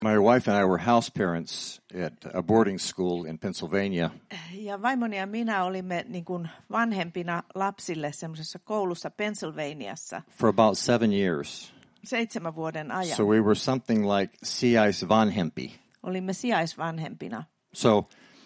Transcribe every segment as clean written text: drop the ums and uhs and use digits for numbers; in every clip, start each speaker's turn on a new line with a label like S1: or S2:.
S1: My wife and I were house parents at a boarding school in Pennsylvania.
S2: Ja vaimoni ja minä olimme niin kuin vanhempina lapsille semmoisessa koulussa Pennsylvaniassa.
S1: For about 7 years.
S2: 7 vuoden ajan.
S1: So we were something like sijaisvanhempi.
S2: Olimme sijaisvanhempina.
S1: So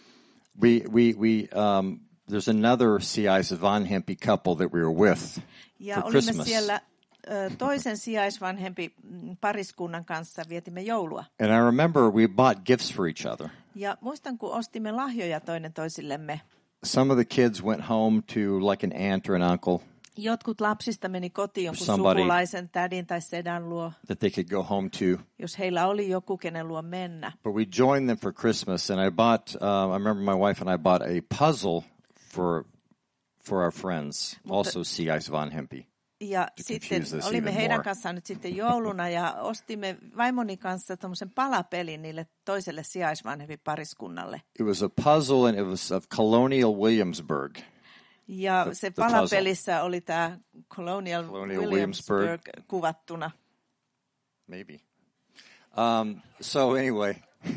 S1: there's another sijaisvanhempi couple that we were with
S2: ja
S1: for
S2: olimme
S1: Christmas.
S2: Siellä toisen sijaisvanhempi pariskunnan kanssa vietimme joulua.
S1: And I remember we bought gifts for each other.
S2: Ja muistan, kun ostimme lahjoja toinen toisillemme.
S1: Some of the kids went home to like an aunt or an uncle.
S2: Jotkut lapsista meni kotiin jonkun sukulaisen, tädin tai sedän luo.
S1: That they could go home to.
S2: Jos heillä oli joku, kenen luo mennä.
S1: But we joined them for Christmas, and I remember my wife and I bought a puzzle for our friends, also sijaisvanhempi.
S2: Ja sitten olimme heidän kanssaan nyt sitten jouluna ja ostimme vaimoni kanssa tommosen palapelin niille toiselle sijaisvanhempi pariskunnalle.
S1: It was a puzzle and it was of Colonial Williamsburg.
S2: Ja se palapelissä oli tämä Colonial Williamsburg kuvattuna.
S1: Maybe. So anyway,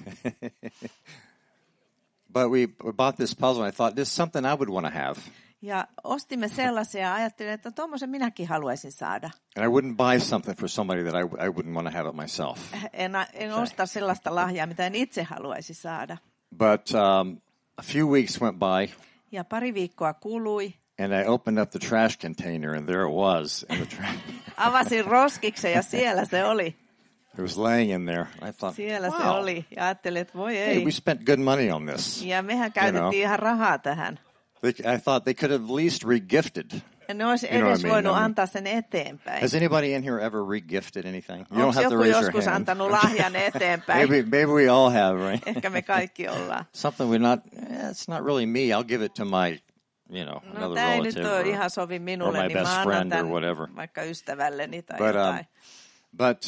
S1: but we bought this puzzle and I thought this is something I would want to have.
S2: Ja ostimme sellaisia ja ajattelin, että tommosen minäkin haluaisin saada.
S1: And I wouldn't buy something for somebody that I wouldn't want to have it myself.
S2: En osta sellaista lahjaa, mitä en itse haluaisi saada.
S1: But a few weeks went by.
S2: Ja pari viikkoa kului.
S1: And I opened up the trash container and there it was in the trash.
S2: Avasin roskiksen ja siellä se oli.
S1: It was laying in there. I thought,
S2: siellä se oli. Ja ajattelin, että voi ei.
S1: Hey, we spent good money on this.
S2: Ja mehän käytettiin ihan rahaa tähän.
S1: I thought they could have at least regifted.
S2: Ja ne olisi edes voinut antaa sen eteenpäin.
S1: Has anybody in here ever regifted anything? You
S2: don't have to raise your hand. Onko joku joskus antanut lahjan eteenpäin?
S1: Maybe we all have, right?
S2: Ehkä me kaikki ollaan.
S1: Something it's not really me. I'll give it to my, another
S2: relative. Ei nyt ole ihan sovi minulle, niin mä annan tämän vaikka ystävälleni tai jotain.
S1: But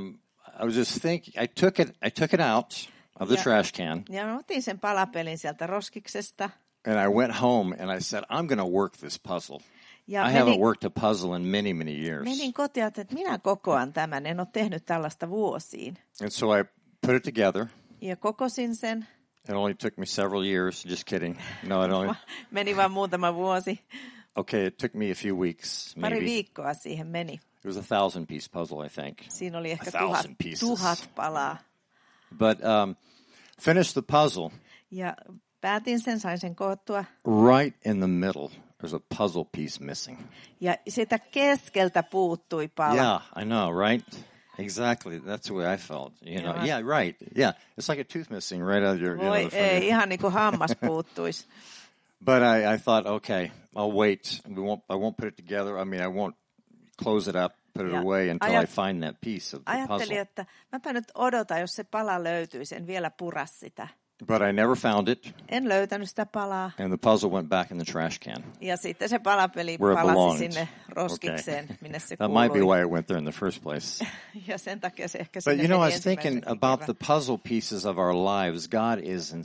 S1: I was just thinking, I took it out of the trash can.
S2: Ja mä otin sen palapelin sieltä roskiksesta.
S1: And I went home and I said, I'm going to work this puzzle. I haven't worked a puzzle in many, many years.
S2: Menin kotiin, että minä kokoan tämän. En ole tehnyt tällaista vuosiin.
S1: And so I put it together.
S2: Ja kokosin sen.
S1: It only took me several years. Just kidding. No, it only...
S2: Meni vain muutama vuosi.
S1: Okay, it took me a few weeks, maybe.
S2: Pari viikkoa siihen meni.
S1: It was a 1,000-piece puzzle, I think.
S2: Siinä oli ehkä 1000 palaa.
S1: But finished the puzzle.
S2: Ja päätin sen, sain sen koottua.
S1: Right in the middle, there's a puzzle piece missing.
S2: Ja sitä keskeltä puuttui pala.
S1: Yeah, I know, right? Exactly. That's the way I felt. Yeah, right. Yeah, it's like a tooth missing right out of your.
S2: Voi ei, ihan niin kuin hammas puuttuisi.
S1: But I thought, okay, I'll wait. I won't put it together. I mean, I won't close it up, put it away until I find that piece of the puzzle.
S2: Ajattelin, että mäpä nyt odotan, jos se pala löytyisi, en vielä pura sitä.
S1: But I never found it.
S2: En löytänyt sitä palaa.
S1: And the puzzle went back in the trash can.
S2: Ja sitten se palapeli palasi sinne roskikseen, minne se kuului.
S1: That might be why it went there in the first place.
S2: Ja sen takia se ehkä
S1: sinne meni. But I was thinking about the puzzle pieces of our lives. God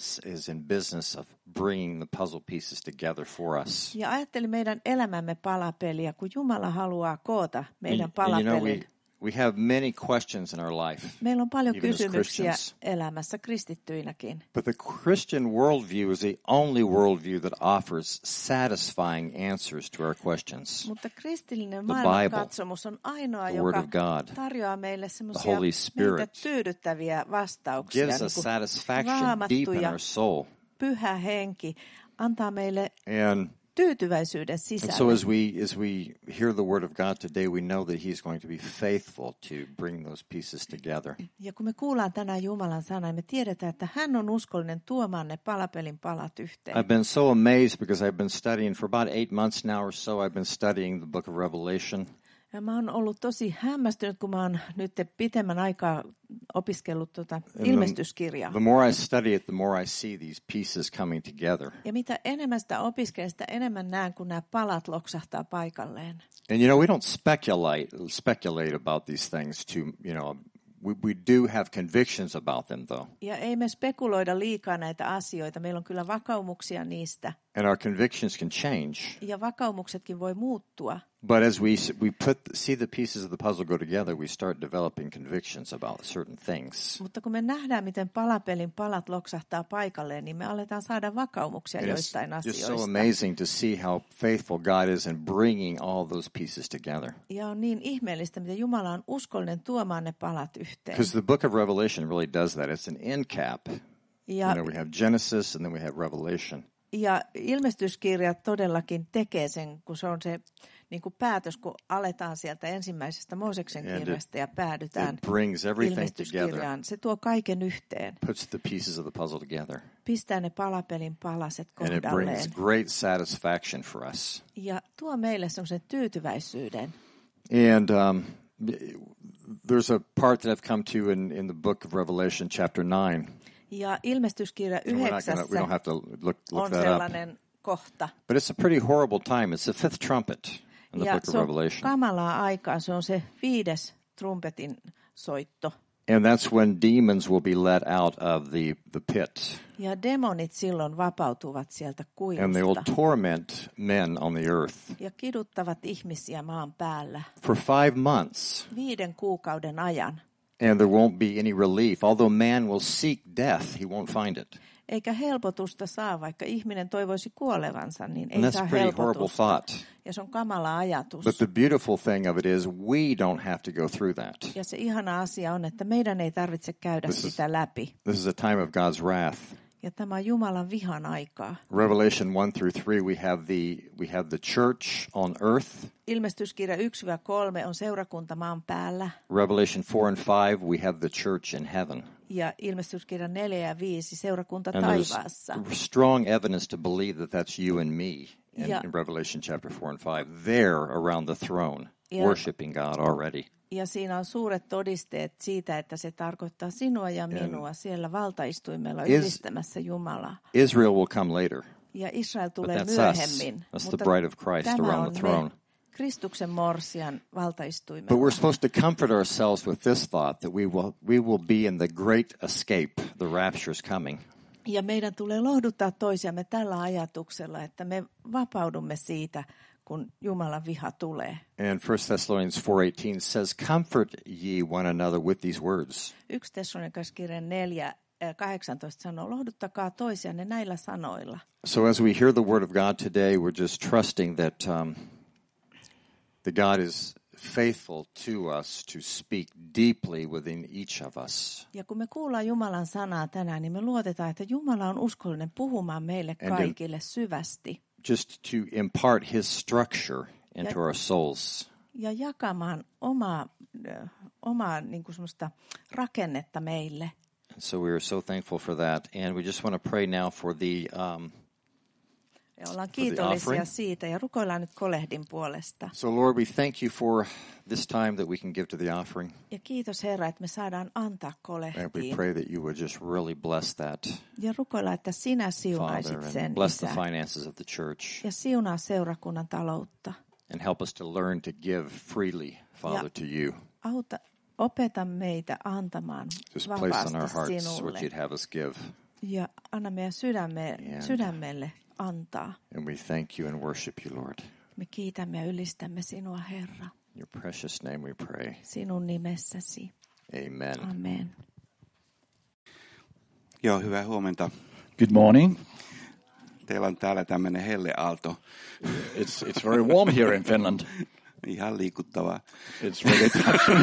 S1: is in business of bringing the puzzle pieces together for us.
S2: Ja ajattelin meidän elämämme palapeliä, kun Jumala haluaa koota meidän palapelin.
S1: We have many questions in our life.
S2: Meillä on paljon kysymyksiä elämässä kristittyinäkin.
S1: But the Christian worldview is the only worldview that offers satisfying answers to our questions.
S2: Mutta kristillinen maailmankatsomus on ainoa, joka tarjoaa meille semmoisia meitä tyydyttäviä vastauksia.
S1: Gives us satisfaction deep in our soul.
S2: Pyhä henki antaa meille tyytyväisyyden sisällä.
S1: And so as we hear the word of God today, we know that he's going to be faithful to bring those pieces together.
S2: Ja kun me kuullaan tänään Jumalan sanaa, me tiedetään, että hän on uskollinen tuomaan ne palapelin palat yhteen.
S1: I've been so amazed because I've been studying for about 8 months now or so. I've been studying the book of Revelation.
S2: Ja mä oon ollut tosi hämmästynyt, kun mä oon nyt pitemmän aikaa opiskellut ilmestyskirjaa.
S1: The more I study it, the more I see these pieces coming together.
S2: Ja mitä enemmän sitä opiskelen, sitä enemmän näen, kun nämä palat loksahtaa paikalleen.
S1: And we don't speculate about these things to, we do have convictions about them though.
S2: Ja ei me spekuloida liikaa näitä asioita. Meillä on kyllä vakaumuksia niistä.
S1: And our convictions can change.
S2: Ja vakaumuksetkin voi muuttua.
S1: But as we see the pieces of the puzzle go together, we start developing convictions about certain things.
S2: Mutta kun me nähdään, miten palapelin palat loksahtaa paikalleen, niin me aletaan saada vakaumuksia joistain asioista.
S1: It's so amazing to see how faithful God is in bringing all those pieces together.
S2: Ja on niin ihmeellistä, miten Jumala on uskollinen tuomaan ne palat yhteen.
S1: Because the book of Revelation really does that. It's an end cap. We have Genesis and then we have Revelation.
S2: Ja ilmestyskirja todellakin tekee sen, kun se on se niin kuin päätös, kun aletaan sieltä ensimmäisestä Mooseksen kirjasta ja päädytään ilmestyskirjaan. Se tuo kaiken yhteen.
S1: Puts the pieces of the puzzle together.
S2: Pistää ne palapelin palaset kohdalleen.
S1: And it brings great satisfaction for us.
S2: Ja tuo meille semmoisen tyytyväisyyden.
S1: And there's a part that I've come to in the book of Revelation chapter 9.
S2: Ja ilmestyskirja 9 on sellainen kohta.
S1: But it's a pretty horrible time. It's the fifth trumpet in the book of Revelation.
S2: Ja se on kamalaa aikaa. Se on se 5. trumpetin soitto.
S1: And that's when demons will be let out of the pit.
S2: Ja demonit silloin vapautuvat sieltä kuilusta.
S1: And they will torment men on the earth.
S2: Ja kiduttavat ihmisiä maan päällä.
S1: For 5 months.
S2: 5 kuukauden ajan.
S1: And there won't be any relief. Although man will seek death, he won't find it.
S2: Eikä helpotusta saa, vaikka ihminen toivoisi kuolevansa, niin ei saa
S1: helpotusta.
S2: Ja se on kamala ajatus.
S1: But the beautiful thing of it is we don't have to go through that.
S2: Ja se ihana asia on, että meidän ei tarvitse käydä sitä läpi.
S1: This is a time of God's wrath.
S2: Ja tämä on Jumalan vihan aikaa.
S1: Revelation 1-3 we have the church on earth.
S2: Ilmestyskirja 1-3 on seurakunta maan päällä.
S1: Revelation 4-5 we have the church in heaven.
S2: Ja ilmestyskirja 4 ja 5 seurakunta taivaassa.
S1: Strong evidence to believe that that's you and me in Revelation chapter 4 and 5 there around the throne worshiping God already.
S2: Ja siinä on suuret todisteet siitä, että se tarkoittaa sinua ja minua siellä valtaistuimella ylistämässä Jumalaa.
S1: Israel will come later.
S2: Ja Israel tulee myöhemmin.
S1: That's the bride of Christ around the throne.
S2: Kristuksen morsian valtaistuimella.
S1: But we're supposed to comfort ourselves with this thought that we will be in the great escape. The rapture is coming.
S2: Ja meidän tulee lohduttaa toisiamme tällä ajatuksella, että me vapaudumme siitä, kun Jumalan viha tulee.
S1: And 1 Thessalonians 4:18 says, "Comfort ye one another with these words."
S2: 1 Thessalonians-kirjan 4:18 sanoo, lohduttakaa toisianne näillä sanoilla.
S1: So as we hear the word of God today, we're just trusting that God is faithful to us to speak deeply within each of us.
S2: Ja kun me kuullaan Jumalan sanaa tänään, niin me luotetaan, että Jumala on uskollinen puhumaan meille kaikille syvästi.
S1: Just to impart his structure into our souls.
S2: Ja jakamaan omaa niin kuin semmoista rakennetta meille.
S1: So we are so thankful for that, and we just want to pray now for the
S2: ja ollaan kiitollisia siitä ja rukoillaan nyt kolehdin puolesta.
S1: So Lord, we thank you for this time that we can give to the offering.
S2: Ja kiitos Herra, että me saadaan antaa kolehtiin.
S1: And we pray that you would just really bless that.
S2: Ja rukoillaan, että sinä siunaisit sen.
S1: Bless the finances of the church.
S2: Ja siunaa seurakunnan taloutta.
S1: And help us to learn to give freely, Father, to you.
S2: Opeta meitä antamaan vapaasti sinulle.
S1: What you'd have us give.
S2: Ja anna meidän sydämelle antaa.
S1: And we thank you and worship you, Lord.
S2: Me kiitämme ja ylistämme sinua, Herra.
S1: In your precious name we pray.
S2: Sinun nimessäsi.
S1: Amen.
S2: Amen.
S3: Joo, hyvää huomenta.
S4: Good morning.
S3: Teillä on täällä tämmöinen helleaalto.
S4: It's very warm here in Finland.
S3: Ihan liikuttavaa.
S4: It's really touching.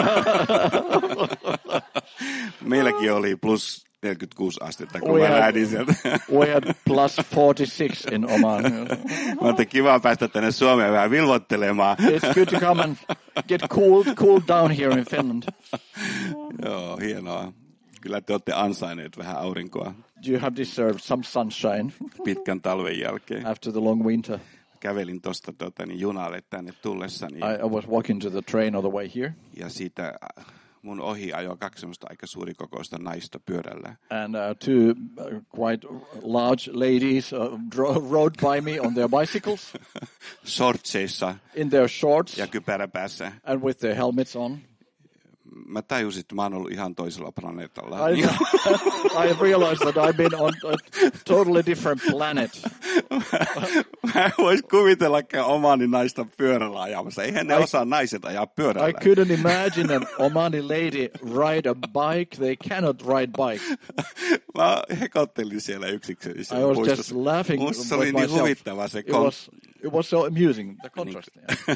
S3: Meilläkin oli plus 46 astetta, kun mä lähdin sieltä.
S4: We had plus 46 in Oman.
S3: Mä oon kiva päästä tänne Suomeen vähän vilvoittelemaan.
S4: It's good to come and get cooled down here in Finland.
S3: Joo, hienoa. Kyllä te olette ansainneet vähän aurinkoa.
S4: You have deserved some sunshine.
S3: Pitkän talven jälkeen.
S4: After the long winter.
S3: Kävelin tuosta junalle tänne tullessani.
S4: I was walking to the train on the way here.
S3: Ja siitä mun ohi ajoi 2 semmoista aika suurikokoista naista pyörällä.
S4: And two quite large ladies rode by me on their bicycles.
S3: Shortseissa.
S4: In their shorts.
S3: Ja kypärä päässä.
S4: And with their helmets on.
S3: mä tajusin, että mä oon ollut ihan toisella planeetalla.
S4: I realized that I've been on a totally different planet.
S3: Mä vois kuvitellakaan Omanin naista pyörällä ajamassa. Eihän ne osaa naiset ajaa pyörällä.
S4: I couldn't imagine an Omani lady ride a bike. They cannot ride bike.
S3: Mä hekottelin siellä yksikseen.
S4: I was just laughing with
S3: myself. Se oli niin huvittava se
S4: It was so amusing, the contrast.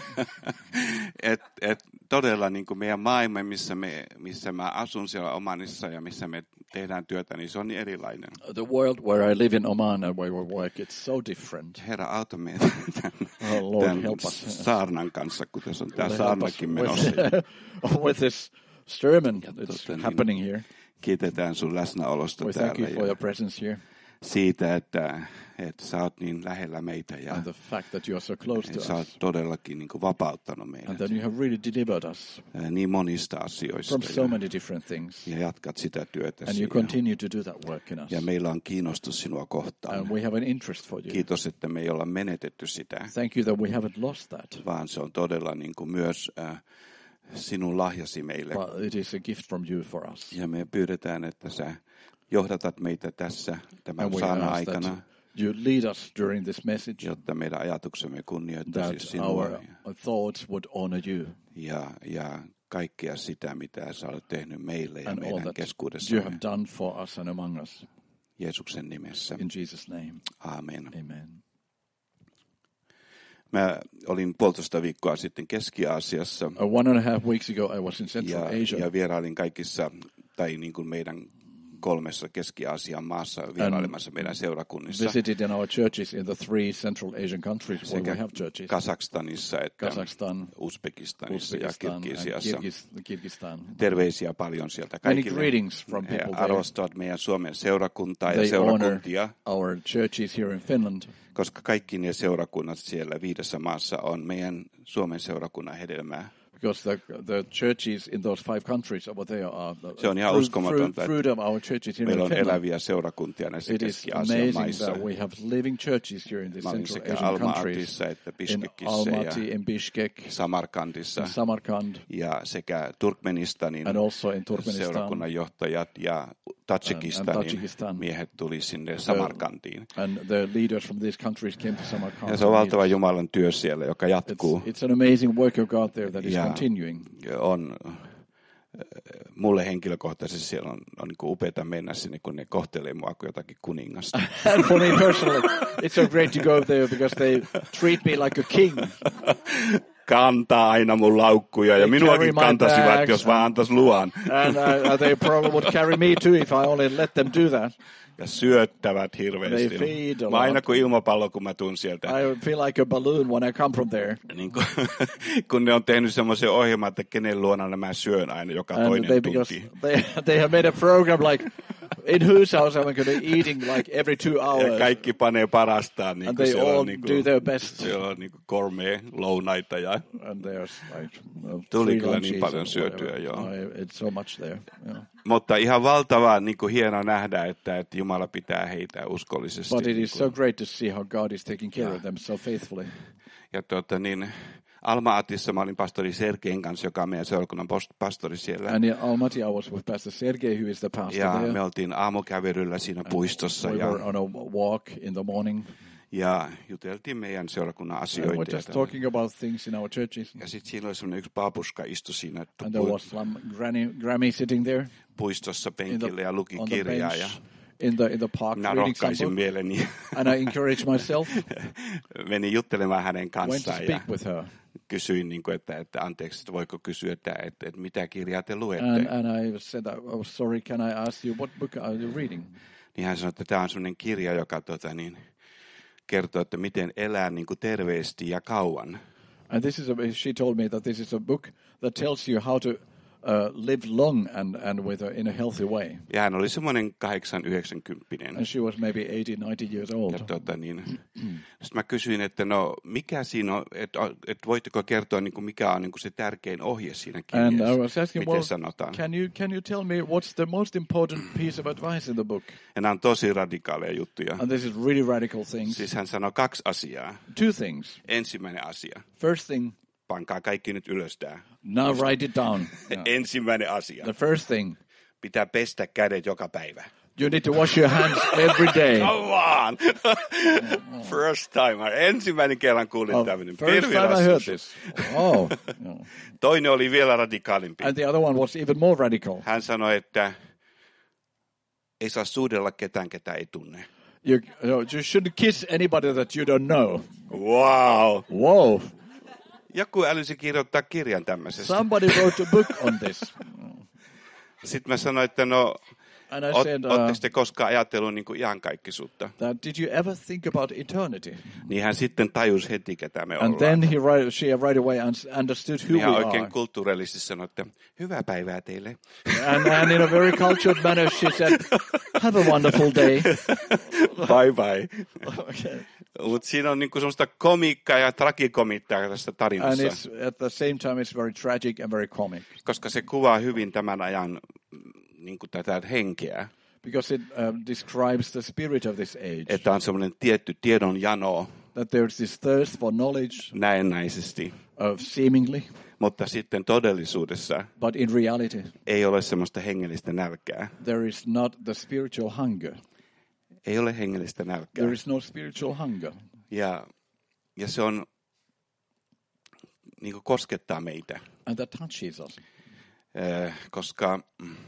S3: Todella niin kuin meidän maailma, missä mä asun siellä Omanissa ja missä me tehdään työtä, niin se on niin erilainen.
S4: The world where I live in Oman and where we work, it's so different.
S3: Herra, auta meitä tämän saarnan kanssa, kun tässä on tämä saarnakin menossa.
S4: With this sermon that's happening here.
S3: Kiitetään sun läsnäolosta täällä.
S4: Thank you for your presence here.
S3: Siitä, että sä oot niin lähellä meitä ja
S4: and the fact that you are so close to
S3: sä oot todellakin niin kuin vapauttanut meidät.
S4: And that you have really delivered us
S3: niin monista asioista.
S4: From so many different things.
S3: Ja jatkat sitä työtä.
S4: And you continue to do that work in us.
S3: Ja meillä on kiinnostus sinua kohtaan.
S4: And we have an interest for you.
S3: Kiitos, että me ei olla menetetty sitä.
S4: Thank you that we haven't lost that.
S3: Vaan se on todella niin kuin myös sinun lahjasi meille.
S4: But it is a gift from you for us.
S3: Ja me pyydetään, että sä johdatat meitä tässä tämän saarnan aikana.
S4: You lead us during this message,
S3: jotta meidän ajatuksemme kunnioittaisi sinua.
S4: Our thoughts would honor you.
S3: Ja kaikkea sitä, mitä sä olet tehnyt meille ja meidän keskuudessamme.
S4: You have done for us and among us.
S3: Jeesuksen nimessä.
S4: In Jesus' name.
S3: Amen.
S4: Amen.
S3: Mä olin 1,5 viikkoa sitten Keski-Aasiassa.
S4: 1.5 weeks ago I was in Central Asia.
S3: Ja vierailin kaikissa, tai niin kuin meidän 3 Keski-Aasian maassa vierailemassa meidän seurakunnissa.
S4: Visited in our churches in the 3 Central Asian countries where we have churches.
S3: Kazakstanissa että Uzbekistanissa ja Kirgisiassa. Terveisiä paljon sieltä kaikille.
S4: Many greetings from people there.
S3: Arvostavat meidän Suomen seurakuntaa ja seurakuntia.
S4: Our churches here in Finland.
S3: Koska kaikki ne seurakunnat siellä 5 maassa on meidän Suomen seurakunnan hedelmää.
S4: Because the churches in those 5 countries over there are
S3: se on ihan uskomatonta,
S4: fruit of our churches here
S3: meillä
S4: in
S3: on
S4: Finland.
S3: eläviä seurakuntia näissä Keski-Aasian maissa.
S4: It is amazing that we have living churches here in the Central Asian countries.
S3: Että Bishkekissä
S4: Almaty in Bishkek,
S3: Samarkandissa
S4: Samarkand,
S3: ja sekä Turkmenistanin seurakunnan johtajat ja Tadžikistanin miehet tuli sinne Samarkandiin.
S4: And the leaders from these countries came to Samarkand.
S3: Ja se on valtava Jumalan työ siellä, joka jatkuu.
S4: It's an amazing work of God there that is continuing.
S3: On mulle henkilökohtaisesti siellä on niin kuin upeata mennä sinne, kun ne kohtelee mua kuin jotakin kuningasta.
S4: And for me personally, it's so great to go there because they treat me like a king.
S3: Kantaa aina mun laukkuja ja minuakin kantasivat, jos vaan antaisi luvan.
S4: And they probably would carry me too if I only let them do that.
S3: Ja syöttävät hirveästi. Mä aina kun ilmapallo, kun mä tuun sieltä.
S4: I feel like a balloon when I come from there.
S3: Niin kun ne on tehnyt semmoisen ohjelman, että kenen luona mä syön aina joka toinen tunti.
S4: They have made a program like in whose house I'm going to be eating like every 2 hours.
S3: Ja kaikki panee parastaan. Niin
S4: and they all do their best.
S3: Siellä on niin gourmet lounaita. Ja
S4: and there's like
S3: tuli kyllä niin paljon syötyä.
S4: It's so much there. Yeah.
S3: Mutta ihan valtavaa niin kuin hienoa nähdä, että Jumala pitää heitä uskollisesti.
S4: But it is so great to see how God is taking care of them so faithfully.
S3: Ja Alma-Atissa mä olin pastori Sergein kanssa, joka on meidän seurakunnan pastori siellä.
S4: And in Almaty I was with Pastor Sergei, who is the pastor
S3: ja
S4: there.
S3: Me oltiin aamukävelyllä siinä puistossa.
S4: We were on a walk in the morning.
S3: Ja juteltiin meidän seurakunnan asioita.
S4: And we're just talking about things in our churches.
S3: Ja sitten siinä oli semmoinen yksi babuska istui siinä.
S4: And there was some granny sitting there.
S3: Puistossa penkillä ja luki kirjaa. Ja
S4: in the park
S3: minä rohkaisin mieleni.
S4: And I encouraged myself.
S3: Menin juttelemaan hänen kanssaan.
S4: Went to speak with her.
S3: Kysyin, että anteeksi, että voiko kysyä, että mitä kirjaa te luette.
S4: And I said, oh, sorry, can I ask you, what book are you reading?
S3: Niin hän sanoi, että tämä on sellainen kirja, joka kertoo, että miten elää niin kuin terveesti ja kauan.
S4: And she told me that this is a book that tells you how to live long and in a healthy way.
S3: Ja hän oli semmoinen 8-90.
S4: And she was maybe 80-90 years old.
S3: Ja sitten mä kysyin, että mikä siinä on, että voitteko kertoa mikä on se tärkein ohje siinä kirjassa?
S4: And I was asking,
S3: miten sanotaan?
S4: Can you tell me what's the most important piece of advice in the book?
S3: Ja nämä on tosi radikaaleja juttuja.
S4: And this is really radical things.
S3: Siis hän sanoi 2 asiaa.
S4: 2 things.
S3: Ensimmäinen asia.
S4: First thing.
S3: Pankaa kaikki nyt ylös tää.
S4: Now write it down. Yeah.
S3: Ensimmäinen asia.
S4: The first thing.
S3: Pitää pestä kädet joka päivä.
S4: You need to wash your hands every day.
S3: Come on! First time. Ensimmäinen kerran kuulin tämmöinen.
S4: First time I heard this. Oh.
S3: Toinen oli vielä radikaalimpi.
S4: And the other one was even more radical.
S3: Hän sanoi, että ei saa suudella ketään, ketä ei tunne.
S4: You shouldn't kiss anybody that you don't know.
S3: Wow!
S4: Whoa!
S3: Joku älysi kirjoittaa kirjan tämmöisestä.
S4: Somebody wrote a book on this.
S3: Sitten mä sanoin, että ootteko te koskaan ajatellut niin kuin iankaikkisuutta?
S4: Did you ever think about eternity?
S3: Niin hän sitten tajusi heti, ketä me
S4: And
S3: ollaan.
S4: then she right away understood who
S3: we are.
S4: Oikein
S3: kulttuurillisesti sanoi, että hyvää päivää teille.
S4: And in a very cultured manner she said, have a wonderful day.
S3: Bye bye.
S4: Okay.
S3: Mutta siinä on niinku semmoista komiikkaa ja tragikomiikkaa tässä tarinassa.
S4: And it's, at the same time it's very tragic and very comic.
S3: Koska se kuvaa hyvin tämän ajan niinku tätä henkeä.
S4: Because it describes the spirit of this age.
S3: Että on semmoinen tietty tiedon jano.
S4: That there's this thirst for knowledge.
S3: Näennäisesti.
S4: Seemingly.
S3: Mutta sitten todellisuudessa
S4: but in reality,
S3: ei ole semmoista hengellistä nälkää.
S4: There is not the spiritual hunger.
S3: Ei ole hengellistä nälkää.
S4: There is no spiritual hunger.
S3: Ja se on niin kuin koskettaa meitä.
S4: And that touches us.
S3: Koska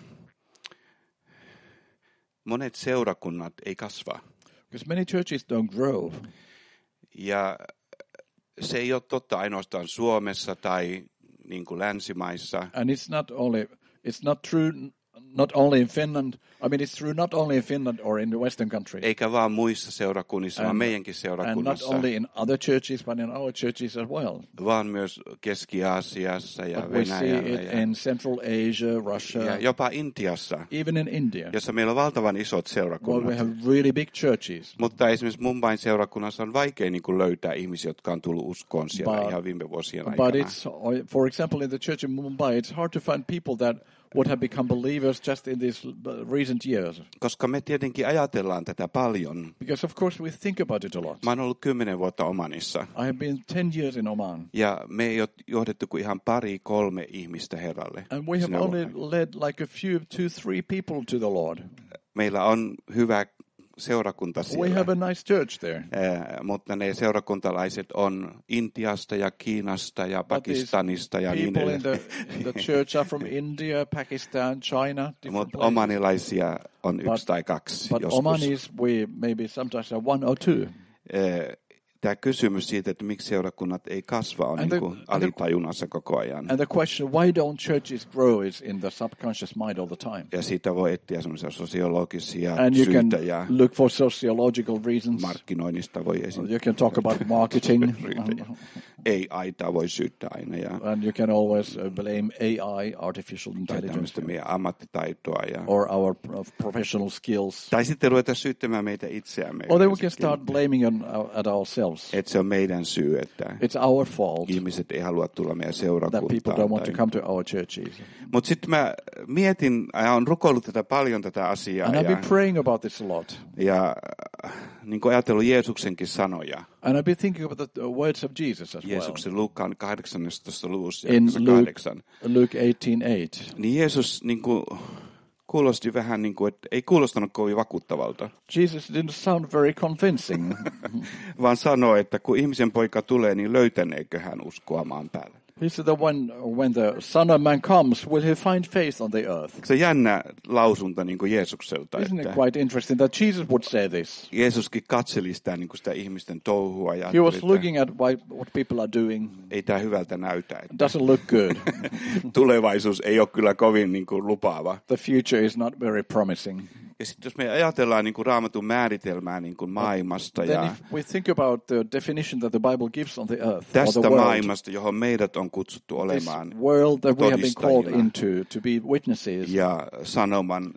S3: monet seurakunnat ei kasva.
S4: Because many churches don't grow.
S3: Ja se ei ole totta ainoastaan Suomessa tai niin kuin länsimaissa.
S4: And it's not true not only in Finland. I mean, it's true not only in Finland or in the Western countries.
S3: Eikä vaan muissa seurakunnissa, vaan meidänkin seurakunnassa.
S4: And not only in other churches, but in our churches as well.
S3: Vaan myös Keski-Aasiassa ja
S4: but
S3: Venäjällä.
S4: We see it in Central Asia, Russia.
S3: Ja jopa Intiassa.
S4: Even in India.
S3: Jossa meillä on valtavan isot seurakunnat.
S4: Well, we have really big churches.
S3: Mutta esimerkiksi Mumbain seurakunnassa on vaikea niin kuin löytää ihmisiä, jotka on tullut uskoon siellä ihan viime vuosien aikana.
S4: But it's, for example, in the church in Mumbai, it's hard to find people that would have become believers just in these recent years.
S3: Koska me tietenkin ajatellaan tätä paljon.
S4: Because of course we think about it a lot.
S3: Mä oon ollut 10 vuotta Omanissa.
S4: I have been 10 years in Oman.
S3: Ja me ei ole johdettu kuin ihan 2-3 ihmistä Herralle.
S4: And we have only led like a few, 2-3 people to the Lord.
S3: Meillä on hyvä seurakunta siellä.
S4: We have a nice church there.
S3: Mutta ne seurakuntalaiset on Intiasta ja Kiinasta ja Pakistanista ja niin
S4: edelleen. People in the church are from India, Pakistan, China.
S3: Mutta omanilaisia on 1 tai 2
S4: but
S3: joskus.
S4: Omanis we maybe sometimes have 1 or 2.
S3: Tämä kysymys siitä, että miksi seurakunnat ei kasva, on niin kuin alitajunassa koko ajan.
S4: And the question, why don't churches grow, is in the subconscious mind all the time.
S3: Ja siitä voi etsiä semmoisia sosiologisia
S4: and you
S3: syitä
S4: can
S3: ja
S4: look for sociological reasons.
S3: Markkinoinnista voi esittää.
S4: You can talk about marketing.
S3: Ei aitaa voi syyttää aina. Ja
S4: and you can always blame AI, artificial intelligence.
S3: Meidän ammattitaitoa. Ja
S4: or our professional skills.
S3: Tai sitten ruveta syyttämään meitä itseämme.
S4: Or then we can start blaming at ourselves.
S3: Että se on meidän syy, että
S4: it's our fault.
S3: Ihmiset ei halua tulla meidän seurakuntaan.
S4: That people don't want to come to our churches.
S3: Mutta sitten mä mietin, ja olen rukoillut paljon tätä asiaa.
S4: And I've been praying about this a lot.
S3: Ja niin kuin ajatellut Jeesuksenkin sanoja.
S4: And I've been thinking about the words of Jesus as well.
S3: Jeesuksen Luukkaan 18. luvussa.
S4: In Luke 18:8.
S3: Niin Jeesus niin kuin kuulosti vähän niin kuin, että ei kuulostanut kovin vakuuttavalta.
S4: Jesus didn't sound very convincing.
S3: Vaan sanoi, että kun ihmisen poika tulee, niin löytäneekö hän uskoa maan päällä.
S4: He said that when the Son of Man comes, will he find faith on the earth?
S3: Se jännä lausunta niin kuin Jeesukselta.
S4: Isn't it quite interesting that Jesus would say this?
S3: Jeesuskin katseli sitä, niin kuin sitä ihmisten touhua. Ja
S4: he was looking at what people are doing.
S3: Ei tämä hyvältä näytä.
S4: It doesn't look good.
S3: Tulevaisuus ei ole kyllä kovin niin kuin lupaava.
S4: The future is not very promising.
S3: Ja sitten jos me ajatellaan niin kuin Raamatun määritelmää niin kuin maailmasta.
S4: Then if we think about the definition that the Bible gives on the earth.
S3: Tästä maailmasta, johon meidät on kutsuttu olemaan
S4: this world that we have been called into to be witnesses.
S3: Ja sanoman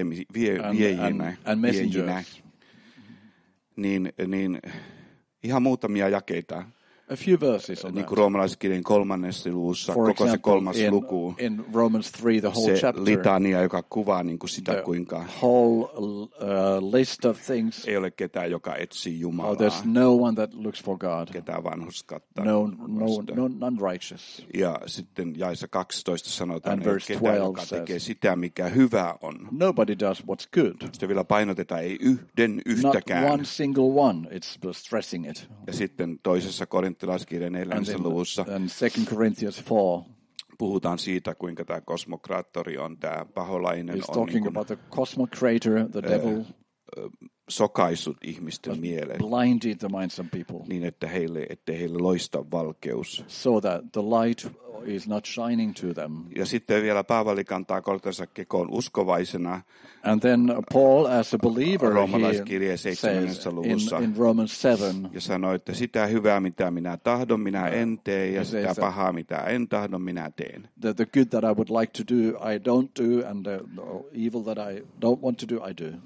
S3: viejinä.
S4: And messengers.
S3: Niin ihan muutamia jakeita.
S4: A few verses on
S3: niin
S4: that.
S3: kuin roomalaiskirjeen 3. luvussa,
S4: For
S3: koko se 3. luku.
S4: In Romans 3, the whole
S3: se
S4: chapter.
S3: litania, joka kuvaa niin kuin sitä,
S4: The
S3: kuinka
S4: whole list of things.
S3: ei ole ketään, joka etsii Jumalaa.
S4: There's no one that looks for God.
S3: Ketään vanhurskautta.
S4: None righteous.
S3: Ja sitten jaessa 12 sanotaan,
S4: And verse
S3: ketään,
S4: 12
S3: joka tekee
S4: says,
S3: sitä, mikä hyvä on.
S4: Nobody does what's good.
S3: Sitten vielä painotetaan, ei
S4: Not
S3: yhtäkään.
S4: one single one. It's stressing it.
S3: Ja sitten toisessa korinttilaiskirjan 4. luvussa
S4: And 2 Corinthians 4
S3: puhutaan siitä, kuinka tämä kosmokraattori on, tämä paholainen
S4: is
S3: on
S4: talking
S3: niin
S4: about the cosmocrator, the devil,
S3: sokaissut ihmisten mieleen
S4: blinded the minds of people,
S3: niin, ettei heille loista valkeus.
S4: so that the light is not shining to them.
S3: Ja sitten vielä Paavali kantaa kortensa kekoon uskovaisena.
S4: And then Paul, as a believer,
S3: Roomalaiskirje
S4: he
S3: 7.
S4: says
S3: luvussa.
S4: in Romans 7,
S3: Ja sanoi, että sitä hyvää, mitä minä tahdon, minä en tee, ja sitä pahaa, mitä en tahdon, minä teen.
S4: the good that I would like to do, I don't do, and the evil that I don't want to do, I do.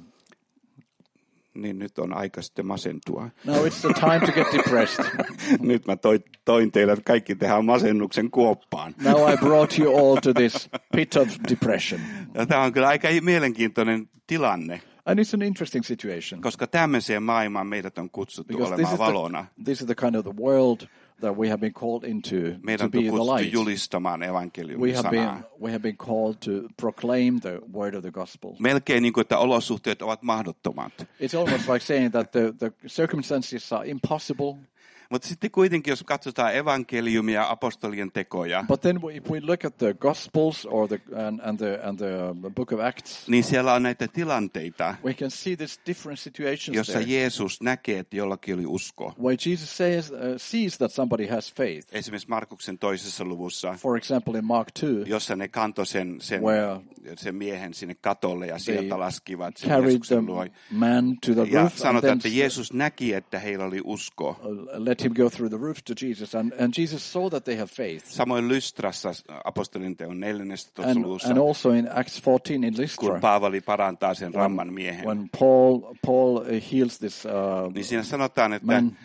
S3: Niin nyt on aika sitten masentua.
S4: Now it's the time to get depressed.
S3: Nyt mä toin teidät kaikki tähän masennuksen kuoppaan.
S4: Now I brought you all to this pit of depression.
S3: Ja tämä on kyllä aika mielenkiintoinen tilanne,
S4: And it's an interesting situation.
S3: koska tämmöiseen maailmaan meidät on kutsuttu olemaan valona.
S4: This is the kind of the world that we have been called into
S3: Meidän
S4: to
S3: on
S4: be the
S3: kutsuttu
S4: light.
S3: julistamaan evankeliumin sanaa.
S4: We have been called to proclaim the word of the gospel.
S3: Melkein niin kuin, että olosuhteet ovat mahdottomat.
S4: It's almost like saying that the circumstances are impossible.
S3: Mutta sitten kuitenkin, jos katsotaan evankeliumia ja apostolien tekoja,
S4: But then if we look at the Gospels or the book of Acts,
S3: niin siellä on näitä tilanteita,
S4: we can see these different situations
S3: jossa
S4: there,
S3: Jeesus näkee, että jollakin oli usko.
S4: where Jesus sees that somebody has faith.
S3: Esimerkiksi Markuksen 2. luvussa,
S4: For example, in Mark 2,
S3: jossa ne kantoi sen miehen sinne katolle ja sieltä laskivat sen
S4: carried the
S3: Jeesuksen luo.
S4: man to the
S3: Ja
S4: roof and
S3: sanotaan,
S4: then
S3: että Jeesus näki, että heillä oli usko.
S4: let him go through the roof to Jesus, and Jesus saw that they have faith.
S3: Samoin Lystrassa apostolien teon 14. luvussa,
S4: And also in Acts 14 in
S3: kun
S4: Lystra,
S3: Paavali parantaa sen ramman miehen,
S4: when Paul heals this
S3: niin siinä sanotaan, että
S4: man,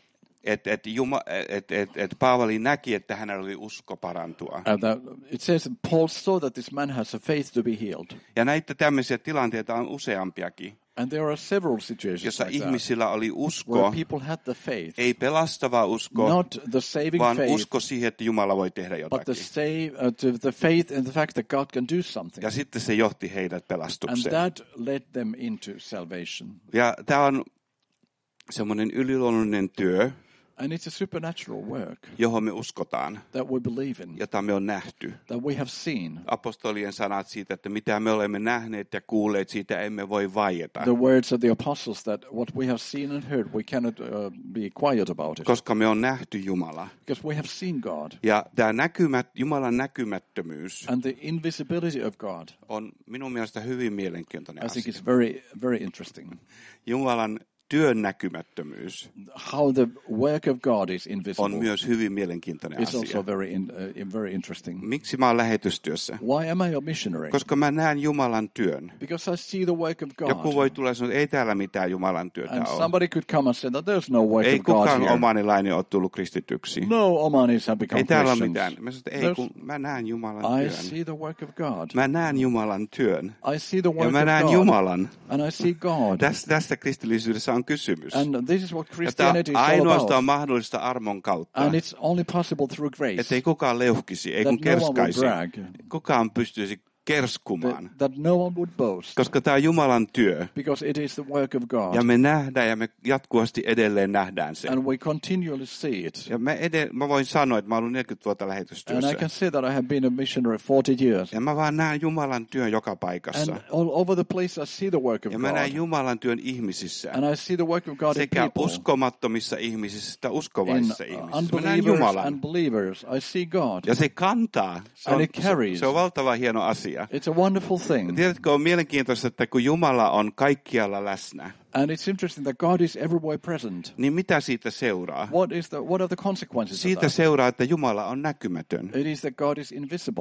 S3: että Paavali näki, että hänellä oli usko parantua.
S4: it says that Paul saw that this man has a faith to be healed.
S3: Ja näitä tämmöisiä tilanteita on useampiakin,
S4: And there are several situations
S3: jossa
S4: like that,
S3: ihmisillä oli
S4: where
S3: usko,
S4: people had the faith,
S3: ei pelastava usko,
S4: not the saving
S3: vaan
S4: faith,
S3: usko siihen, että Jumala voi tehdä
S4: but
S3: jotakin.
S4: the faith in the fact that God can do something.
S3: Ja sitten se johti heidät
S4: And
S3: pelastukseen.
S4: that led them into salvation.
S3: Ja tämä on semmoinen yliluonnollinen työ,
S4: And it's a supernatural work
S3: johon me uskotaan,
S4: that we believe in,
S3: jota me on nähty.
S4: that we have seen.
S3: Apostolien sanat siitä, että mitä me olemme nähneet ja kuulleet, siitä emme voi vaieta.
S4: The words of the apostles that what we have seen and heard, we cannot be quiet about it.
S3: Koska me on nähty Jumala.
S4: Because we have seen God.
S3: Ja tämä Jumalan näkymättömyys
S4: And the invisibility of God,
S3: on minun mielestä hyvin mielenkiintoinen
S4: I think
S3: asia.
S4: is very, very interesting.
S3: Jumalan työn näkymättömyys
S4: How the work of God is
S3: on
S4: invisible
S3: myös hyvin mielenkiintoinen
S4: is
S3: asia.
S4: also very interesting.
S3: Miksi mä oon lähetystyössä?
S4: Why am I a missionary?
S3: Koska mä näen Jumalan työn.
S4: Because I see the work of
S3: Joku voi
S4: God.
S3: tulla ja sanoa, että ei täällä mitään Jumalan työtä
S4: And
S3: ole.
S4: somebody could come and say that there's no work
S3: Ei
S4: of God
S3: kukaan
S4: here.
S3: omanilainen ole tullut kristityksi.
S4: No Omanis have become
S3: Ei täällä ole
S4: Christians.
S3: mitään. Mä sanoin, että ei, kun mä näen Jumalan
S4: I
S3: työn.
S4: see the work of God.
S3: Mä näen Jumalan työn.
S4: I see the
S3: Ja
S4: work
S3: mä
S4: of
S3: näen
S4: God.
S3: Jumalan.
S4: And I see God.
S3: Tästä kristillisyydessä on kysymys.
S4: And this is what
S3: Ja tämä
S4: Christianity is all
S3: ainoastaan
S4: about.
S3: mahdollista armon kautta.
S4: And it's only possible through grace.
S3: Että ei kukaan leuhkisi, ei kun
S4: That no one will
S3: kerskaisi.
S4: brag.
S3: Kukaan pystyisi kerskumaan.
S4: That no one would boast.
S3: Koska tämä on Jumalan työ.
S4: Because it is the work of God.
S3: Ja me nähdään ja me jatkuvasti edelleen nähdään sen.
S4: And we continually see it.
S3: Ja mä voin sanoa, että mä oon ollut 40 vuotta
S4: And
S3: lähetystyössä.
S4: I can say that I have been a missionary 40 years.
S3: Ja mä vaan näen Jumalan työn joka paikassa.
S4: And all over the place I see the work of
S3: Ja mä näen
S4: God.
S3: Jumalan työn ihmisissä.
S4: And I see the work of God in
S3: Sekä
S4: people.
S3: uskomattomissa ihmisissä että
S4: In
S3: uskovaisissa ihmisissä. Mä näen
S4: unbelievers
S3: Jumalan.
S4: and believers, I see God.
S3: Ja se kantaa.
S4: And it carries.
S3: Se on valtava hieno asia.
S4: It's a wonderful thing.
S3: Tiedätkö, on mielenkiintoista, että kun Jumala on kaikkialla läsnä,
S4: And it's interesting that God is everywhere present.
S3: niin mitä siitä seuraa?
S4: What are the consequences of
S3: Siitä
S4: that?
S3: seuraa, että Jumala on näkymätön.
S4: It is that God is invisible.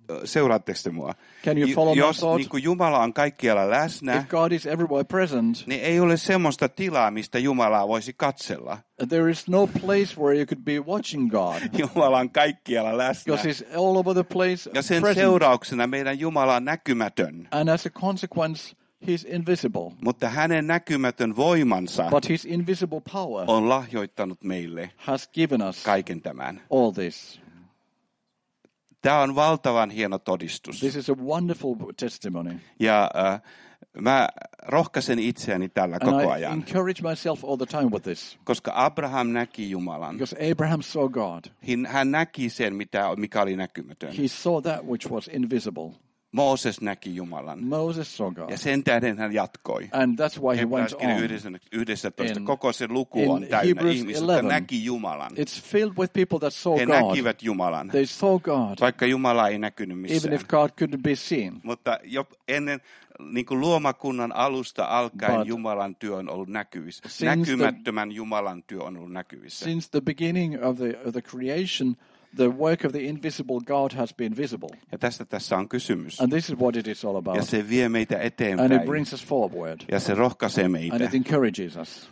S3: seuraatteko te mua?
S4: Can you follow
S3: Jos
S4: my thought?
S3: niin kuin Jumala on kaikkialla läsnä,
S4: If God is everywhere present,
S3: niin ei ole semmoista tilaa, mistä Jumalaa voisi katsella.
S4: there is no place where you could be watching God.
S3: Jumala on kaikkialla läsnä.
S4: Because he's all over the place
S3: Ja sen
S4: present.
S3: seurauksena meidän Jumala on näkymätön.
S4: And as a consequence, he's invisible.
S3: Mutta hänen näkymätön voimansa
S4: But his invisible power
S3: on lahjoittanut meille
S4: has given us
S3: kaiken tämän.
S4: all this.
S3: Tämä on valtavan hieno todistus.
S4: This is a wonderful testimony.
S3: Ja mä rohkaisen itseäni tällä
S4: And
S3: koko
S4: I
S3: ajan.
S4: encourage myself all the time with this.
S3: Koska Abraham näki Jumalan.
S4: Because Abraham saw God.
S3: Hän näki sen, mikä oli näkymätön.
S4: He saw that which was invisible.
S3: Mooses näki Jumalan.
S4: Moses saw God.
S3: Ja sen tähden hän jatkoi.
S4: And that's why he went on.
S3: 11. Koko se luku on täynnä ihmisiä, jotka näki Jumalan.
S4: It's filled with people that saw
S3: He
S4: God.
S3: näkivät Jumalan,
S4: They saw God,
S3: vaikka Jumala ei näkynyt
S4: even
S3: missään.
S4: if God couldn't be seen.
S3: Mutta jo ennen niin kuin luomakunnan alusta alkaen
S4: But
S3: Jumalan työ on ollut näkyvissä.
S4: since
S3: Näkymättömän Jumalan työ on ollut näkyvissä.
S4: Since the beginning of the creation, the work of the invisible God has been visible.
S3: Ja tästä tässä on kysymys.
S4: And this is what it is all about.
S3: Ja se vie meitä
S4: And
S3: eteenpäin.
S4: it brings us forward.
S3: Ja se rohkaisee meitä.
S4: And it encourages us.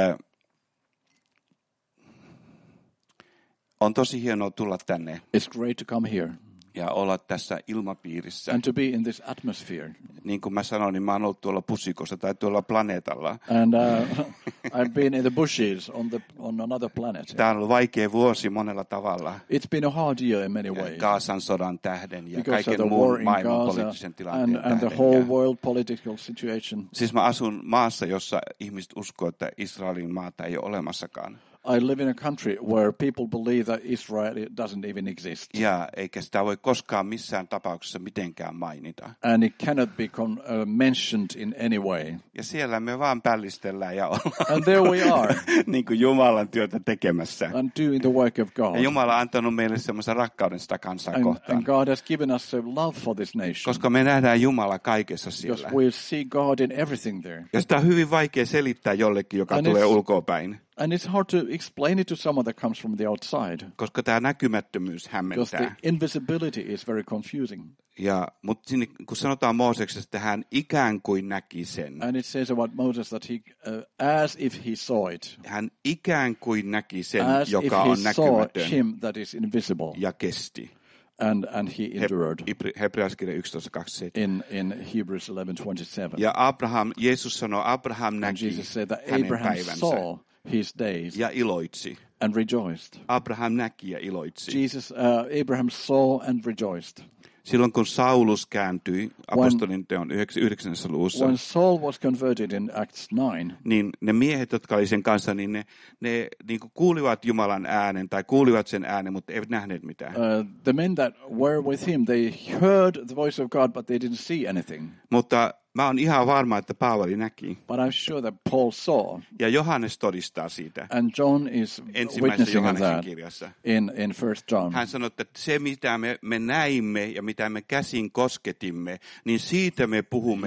S3: On tosi hienoa tulla tänne
S4: It's great to come here
S3: ja olla tässä ilmapiirissä.
S4: and to be in this atmosphere.
S3: Niin kuin mä sanoin, niin mä oon ollut tuolla pusikossa tai tuolla planeetalla.
S4: And I've been in the bushes on another planet.
S3: Tämä on ollut vaikea vuosi monella tavalla.
S4: It's been a hard year in many ways.
S3: Gaasan sodan tähden ja
S4: Because of
S3: kaiken
S4: the war
S3: muun
S4: in
S3: maailman
S4: Gaza
S3: poliittisen tilanteen
S4: and the
S3: tähden.
S4: whole
S3: Ja,
S4: world political situation.
S3: siis mä asun maassa, jossa ihmiset uskoo, että Israelin maata ei ole olemassakaan.
S4: I live in a country where people believe that Israel doesn't even exist.
S3: Ja eikä sitä voi koskaan missään tapauksessa mitenkään mainita.
S4: And it cannot be mentioned in any way.
S3: Ja siellä me vaan pällistellään ja ollaan
S4: And there we are.
S3: niin kuin Jumalan työtä tekemässä.
S4: And doing the work of God.
S3: Ja Jumala on antanut meille semmoisen rakkauden sitä kansaa kohtaan.
S4: And God has given us a love for this nation.
S3: Koska me nähdään Jumala kaikessa
S4: Because
S3: siellä.
S4: we see God in everything there.
S3: Ja sitä on hyvin vaikea selittää jollekin, joka
S4: And
S3: tulee
S4: it's-
S3: ulkoapäin.
S4: And it's hard to explain it to someone that comes from the outside.
S3: Koska tämä näkymättömyys
S4: Because
S3: hämmentää.
S4: the invisibility is very confusing.
S3: Mutta kun sanotaan Mooseksesta, että hän ikään kuin näki sen.
S4: And it says about Moses that he, as if he saw it.
S3: Hän ikään kuin näki sen,
S4: As if
S3: joka
S4: he
S3: on
S4: saw
S3: näkymätön
S4: him that is invisible.
S3: ja kesti.
S4: And he endured.
S3: Hebrealaiskirja 11:27.
S4: In Hebrews 11:27.
S3: Ja Jeesus sanoi, Abraham
S4: And
S3: näki
S4: Jesus said that
S3: hänen
S4: Abraham
S3: päivänsä
S4: saw his days
S3: ja iloitsi.
S4: and rejoiced.
S3: Abraham näki ja iloitsi.
S4: Abraham saw and rejoiced.
S3: Silloin kun Saulus kääntyi apostolin teon 9. luvussa,
S4: When Saul was converted in Acts 9,
S3: niin ne miehet, jotka oli sen kanssa, niin ne niin kuin kuulivat Jumalan äänen tai kuulivat sen äänen, mutta eivät nähneet mitään.
S4: the men that were with him, they heard the voice of God, but they didn't see anything.
S3: Mutta mä oon ihan varma, että Paavali näki.
S4: But I'm sure that Paul saw,
S3: Ja Johannes todistaa siitä
S4: and John is
S3: ensimmäisessä
S4: witnessing of
S3: Johanneksen
S4: that
S3: kirjassa.
S4: in 1 John.
S3: Hän sanoi, että se mitä me näimme ja mitä me käsin kosketimme, niin siitä me puhumme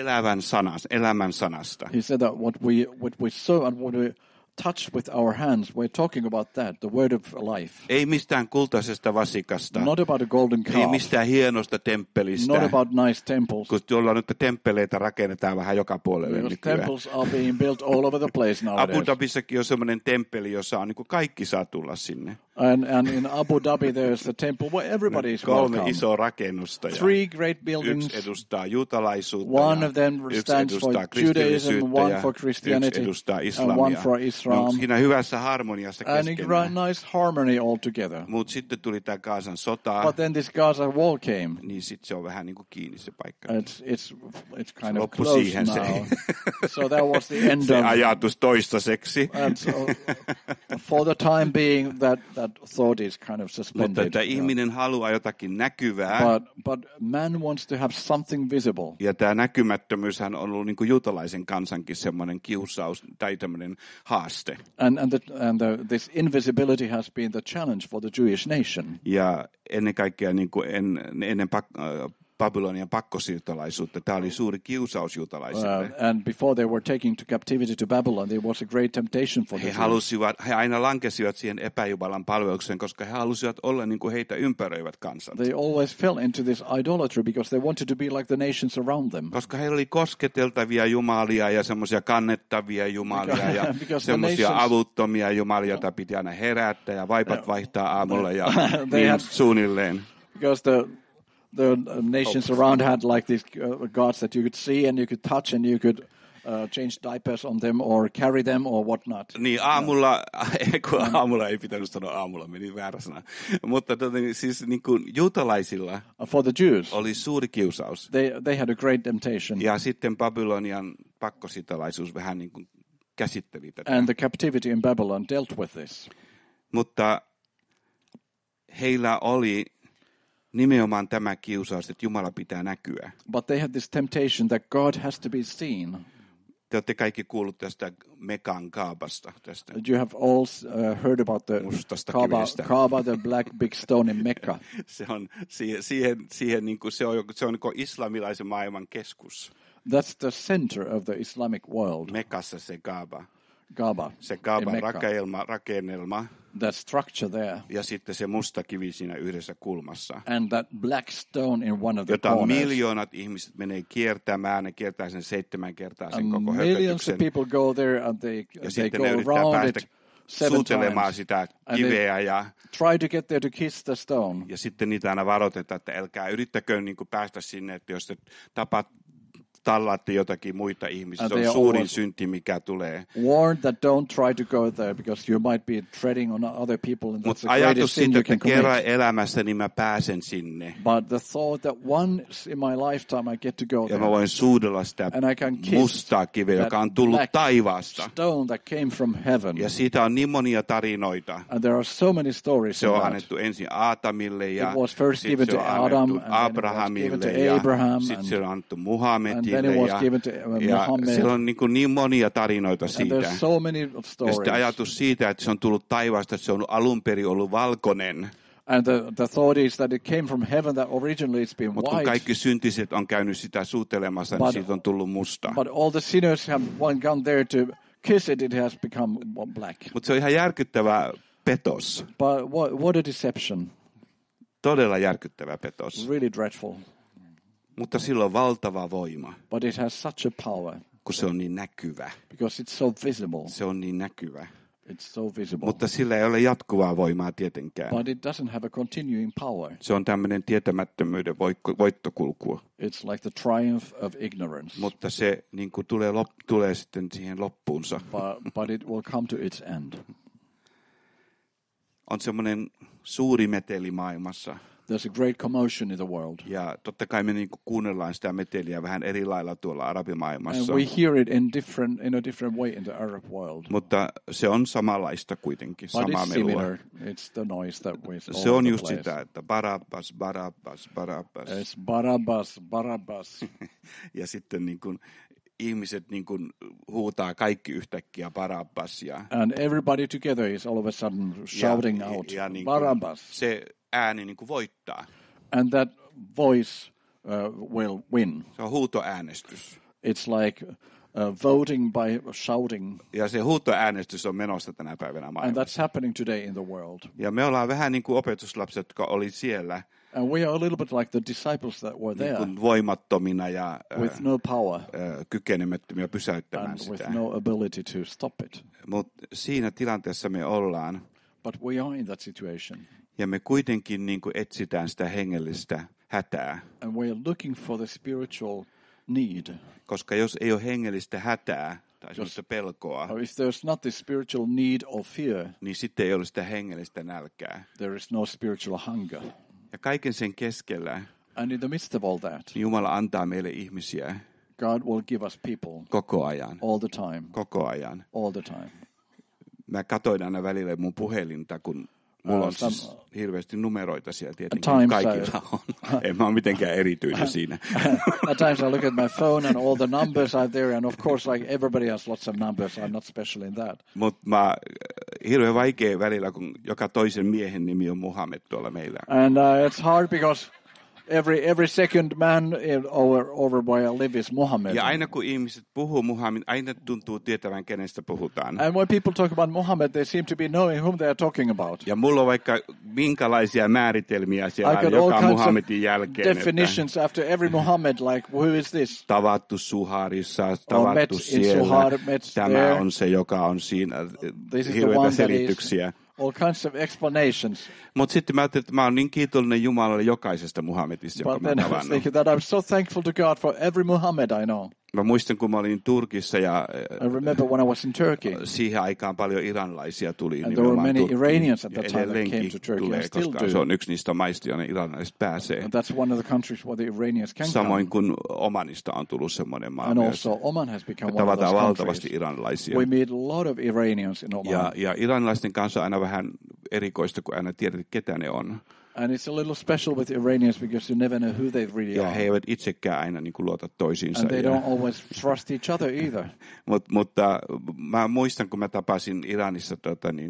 S3: elämän sanasta.
S4: He said that what we saw and what we touched with our hands, we're talking about that, the word of life.
S3: Ei mistään kultaisesta vasikasta.
S4: Not about a golden
S3: Ei
S4: calf.
S3: mistään hienosta temppelistä.
S4: Not about nice temples.
S3: Kun tuolla nyt temppeleitä rakennetaan vähän joka puolelle
S4: Because
S3: nykyään.
S4: temples are being built all over the place nowadays.
S3: Abu Dhabissakin on semmoinen temppeli, jossa on niin kuin kaikki saa tulla sinne.
S4: And in Abu Dhabi there's a temple where everybody is
S3: 3
S4: welcome.
S3: isoa rakennusta.
S4: 3 great buildings.
S3: Yksi edustaa juutalaisuutta.
S4: One of them
S3: yksi
S4: stands for
S3: edustaa
S4: Judaism,
S3: kristillisyyttä
S4: one
S3: ja
S4: for Christianity,
S3: yksi edustaa
S4: and
S3: islamia.
S4: one for Islam.
S3: No, siinä hyvässä harmoniassa
S4: And
S3: keskenään.
S4: nice harmony all together.
S3: Mutta sitten tuli tämä Gaasan sota,
S4: But then this Gaza wall came.
S3: niin sitten se on vähän niin kuin kiinni se paikka.
S4: It's kind of
S3: Loppu
S4: close
S3: siihen
S4: now.
S3: se.
S4: So that was the end
S3: Se
S4: of
S3: ajatus toistaiseksi.
S4: and so, for the time being that thought is kind of
S3: Mutta
S4: suspended.
S3: että ihminen haluaa jotakin näkyvää.
S4: But man wants to have something visible.
S3: Ja tämä näkymättömyyshän on ollut niin kuin juutalaisen kansankin semmoinen kiusaus tai tämmöinen haaste.
S4: This invisibility has been the challenge for the Jewish nation.
S3: Ja ennen kaikkea niin kuin ennen Babylonian pakkosiirtolaisuutta. Tämä oli suuri kiusaus juutalaisille.
S4: And before they were taken to captivity to Babylon, there was a great temptation for them.
S3: He aina lankesivat siihen epäjumalan palvelukseen, koska he halusivat olla niin kuin heitä ympäröivät kansat.
S4: They always fell into this idolatry because they wanted to be like the nations around them.
S3: Koska heillä oli kosketeltavia jumalia ja semmoisia kannettavia jumalia ja semmoisia avuttomia jumalia, joita piti aina herättää ja vaipat vaihtaa aamulla ja niin suunnilleen.
S4: Because the nations around had like these gods that you could see and you could touch and you could change diapers on them or carry them or whatnot.
S3: Niin aamulla ei pitänyt sanoa aamulla, meni väärä sana. Mutta siis niin kuin juutalaisilla
S4: for the Jews,
S3: oli suuri kiusaus.
S4: They had a great temptation.
S3: Ja sitten Babylonian pakkosiirtolaisuus vähän niin kuin käsitteli tätä.
S4: And the captivity in Babylon dealt with this.
S3: Mutta heillä oli nimenomaan tämä kiusaus, että Jumala pitää näkyä.
S4: But they had this temptation that God has to be seen.
S3: Te olette kaikki kuullut tästä Mekan Kaabasta. Tästä.
S4: You have all heard about the Kaaba, the black big stone in Mecca.
S3: Se on siihen niin kuin se on niin kuin islamilaisen maailman keskus.
S4: That's the center of the Islamic world.
S3: Mekassa se Kaaba. Se Kaaban rakennelma.
S4: That structure there.
S3: Ja sitten se musta kivi siinä yhdessä kulmassa.
S4: And that black stone in one of the
S3: jota
S4: corners.
S3: Miljoonat ihmiset menee kiertämään, ne kiertää sen 7 kertaa sen koko
S4: millions of people go there and they go around it 7
S3: suutelemaan sitä kiveä ja
S4: try to get there to kiss the stone.
S3: Ja sitten niitä aina varoitetaan, että älkää yrittäkö niin kuin päästä sinne, että jos te tapat tallaatte jotakin muita ihmisiä. Se on suurin synti, mikä tulee.
S4: Warned that don't try to go there because you might be treading on other people and that's the greatest sin you can commit.
S3: Kerran elämässä, niin mä pääsen sinne.
S4: But the thought that once in my lifetime I get to go there.
S3: Ja mä voin suudella sitä mustaa kiveä, joka on tullut taivaasta.
S4: Stone that came from heaven.
S3: Ja siitä on niin monia tarinoita.
S4: And there are so many stories.
S3: Se on annettu ensin Aatamille ja
S4: sitten se on annettu
S3: Abrahamille ja sitten se on annettu Muhammedille. Ja siellä on niin monia tarinoita siitä. Ja sitten ajatus siitä, että se on tullut taivaasta, että se on alun perin ollut valkoinen.
S4: And the thought is that it came from heaven that originally it's been white.
S3: Mutta kun kaikki syntiset on käynyt sitä suutelemassa, niin siitä on tullut musta.
S4: But all the sinners have gone there to kiss it, it has become black.
S3: Mutta se on ihan järkyttävä petos.
S4: But what a deception.
S3: Todella järkyttävä petos.
S4: Really dreadful.
S3: Mutta sillä on valtava voima.
S4: But it has such a power.
S3: Kun se on niin näkyvä.
S4: Because it's so visible.
S3: Se on niin näkyvä.
S4: It's so visible.
S3: Mutta sillä ei ole jatkuvaa voimaa tietenkään.
S4: But it doesn't have a continuing power.
S3: Se on tämmöinen tietämättömyyden voittokulku.
S4: It's like the triumph of ignorance.
S3: Mutta se niin kuin tulee sitten siihen loppuunsa.
S4: But it will come to its end.
S3: On semmoinen suuri meteli maailmassa.
S4: There's a great commotion in the world.
S3: Ja totta kai me niin kuin kuunnellaan sitä meteliä vähän eri lailla tuolla arabimaailmassa.
S4: And we hear it in a different way in the Arab world.
S3: Mutta se on samanlaista kuitenkin, samaa melua.
S4: It's the noise that we
S3: se on just sitä, että Barabbas, Barabbas, Barabbas.
S4: It's Barabbas, Barabbas.
S3: Ja sitten niin kuin ihmiset niin kuin huutaa kaikki yhtäkkiä Barabbas.
S4: And everybody together is all of a sudden shouting out
S3: niin
S4: Barabbas.
S3: Se ääni niin kuin voittaa.
S4: And that voice will win.
S3: Se on huutoäänestys.
S4: It's like voting by shouting.
S3: Ja se huutoäänestys on menossa tänä päivänä maailmassa.
S4: And that's happening today in the world.
S3: Ja me ollaan vähän niin kuin opetuslapset, jotka oli siellä.
S4: And we are a little bit like the disciples that were there.
S3: Niin voimattomina ja
S4: with no power.
S3: Kykenemättömiä pysäyttämään
S4: and
S3: sitä.
S4: With no ability to stop it.
S3: Mutta siinä tilanteessa me ollaan.
S4: But we are in that situation.
S3: Ja me kuitenkin niin kuin etsitään sitä hengellistä hätää.
S4: And we are looking for the spiritual need.
S3: Koska jos ei ole hengellistä hätää tai sellaista pelkoa,
S4: if there's not the spiritual need or fear,
S3: niin sitten ei ole sitä hengellistä nälkää.
S4: There is no spiritual hunger.
S3: Ja kaiken sen keskellä,
S4: and in the midst of all that,
S3: Jumala antaa meille ihmisiä.
S4: God will give us people.
S3: Koko ajan.
S4: All the time.
S3: Koko ajan.
S4: All the time.
S3: Mä katsoin aina välillä mun puhelinta, kun mulla on siis hirveästi numeroita siellä tietenkin. Kaikilla on. En mä ole mitenkään erityinen siinä.
S4: At times I look at my phone and all the numbers are there. And of course, like everybody has lots of numbers. I'm not special in that.
S3: Mutta hirveän vaikea välillä, kun joka toisen miehen nimi on Muhammed tuolla meillä.
S4: And it's hard because every second man over where I live is Muhammad.
S3: Ja aina kun ihmiset puhuu Muhammad, aina tuntuu tietävän kenestä puhutaan.
S4: And when people talk about Muhammad, they seem to be knowing whom they are talking about.
S3: Ja mulla on vaikka minkälaisia määritelmiä siellä joka Muhammedin jälkeen.
S4: Definitions after every Muhammad, like who is this?
S3: Tavattu Suharissa, tavattu siellä. Tämä on se, joka on siinä. Hirveitä selityksiä.
S4: All kinds of explanations.
S3: Mutta sitten mä ajattelin, että mä oon niin kiitollinen Jumalalle jokaisesta Muhammedista, joka mä oon tavannut.
S4: That I'm so thankful to God for every Muhammad I know.
S3: Mä muistan, kun mä olin Turkissa ja
S4: I remember when I was in Turkey.
S3: Siihen aikaan paljon iranlaisia tuli.
S4: And there were many Iranians at that time that came to Turkey and still do.
S3: Se on yksi niistä maista, jonne iranilaiset pääsee.
S4: And that's one of the countries where the Iranians can come.
S3: Samoin kuin Omanista on tullut semmoinen maa.
S4: And also Oman has become one of those
S3: tavataan valtavasti iranilaisia.
S4: We meet a lot of Iranians in Oman.
S3: Ja iranilaisten kanssa on aina vähän erikoista, kun aina tiedät, ketä ne on.
S4: And it's a little special with Iranians because you never know who they really are.
S3: Ja he eivät itsekään aina niin kuin luota toisiinsa.
S4: And they don't always trust each other either.
S3: Mutta mä muistan, kun mä tapasin Iranissa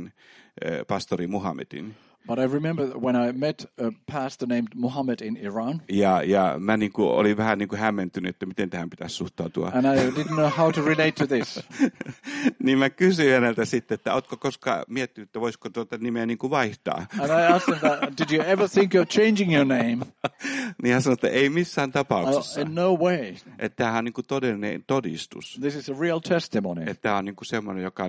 S3: pastori Muhammedin.
S4: But I remember when I met a pastor named Muhammad in Iran.
S3: Ja mä olin vähän hämmentynyt, että miten tähän pitäisi suhtautua.
S4: And I didn't know how to relate to this.
S3: Niin mä kysyin häneltä sitten, että ootko koskaan miettinyt, että voisiko tuota nimeä vaihtaa?
S4: And I asked him that, did you ever think of changing your name?
S3: Niin hän sanoi, että ei missään tapauksessa.
S4: In no way.
S3: Että tämähän on todellinen todistus.
S4: This is a real testimony.
S3: Että tämä on semmoinen, joka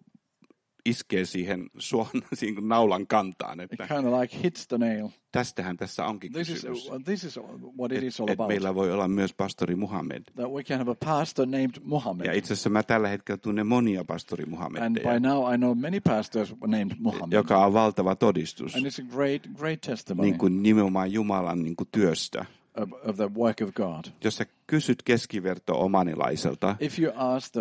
S3: iskee siihen naulan kantaan. Että
S4: it kind of like hits the nail.
S3: Tästähän tässä onkin kysymys.
S4: This is what it is all about.
S3: Meillä voi olla myös pastori Muhammed.
S4: That we can have a pastor named Muhammad.
S3: Ja itse asiassa mä tällä hetkellä tunnen monia pastori Muhammedeja.
S4: And by now I know many pastors named Muhammad.
S3: Joka on valtava todistus.
S4: And it's a great testimony.
S3: Niin kuin nimenomaan Jumalan työstä.
S4: Of the work of God.
S3: Jos sä kysyt keskiverto omanilaiselta,
S4: if you ask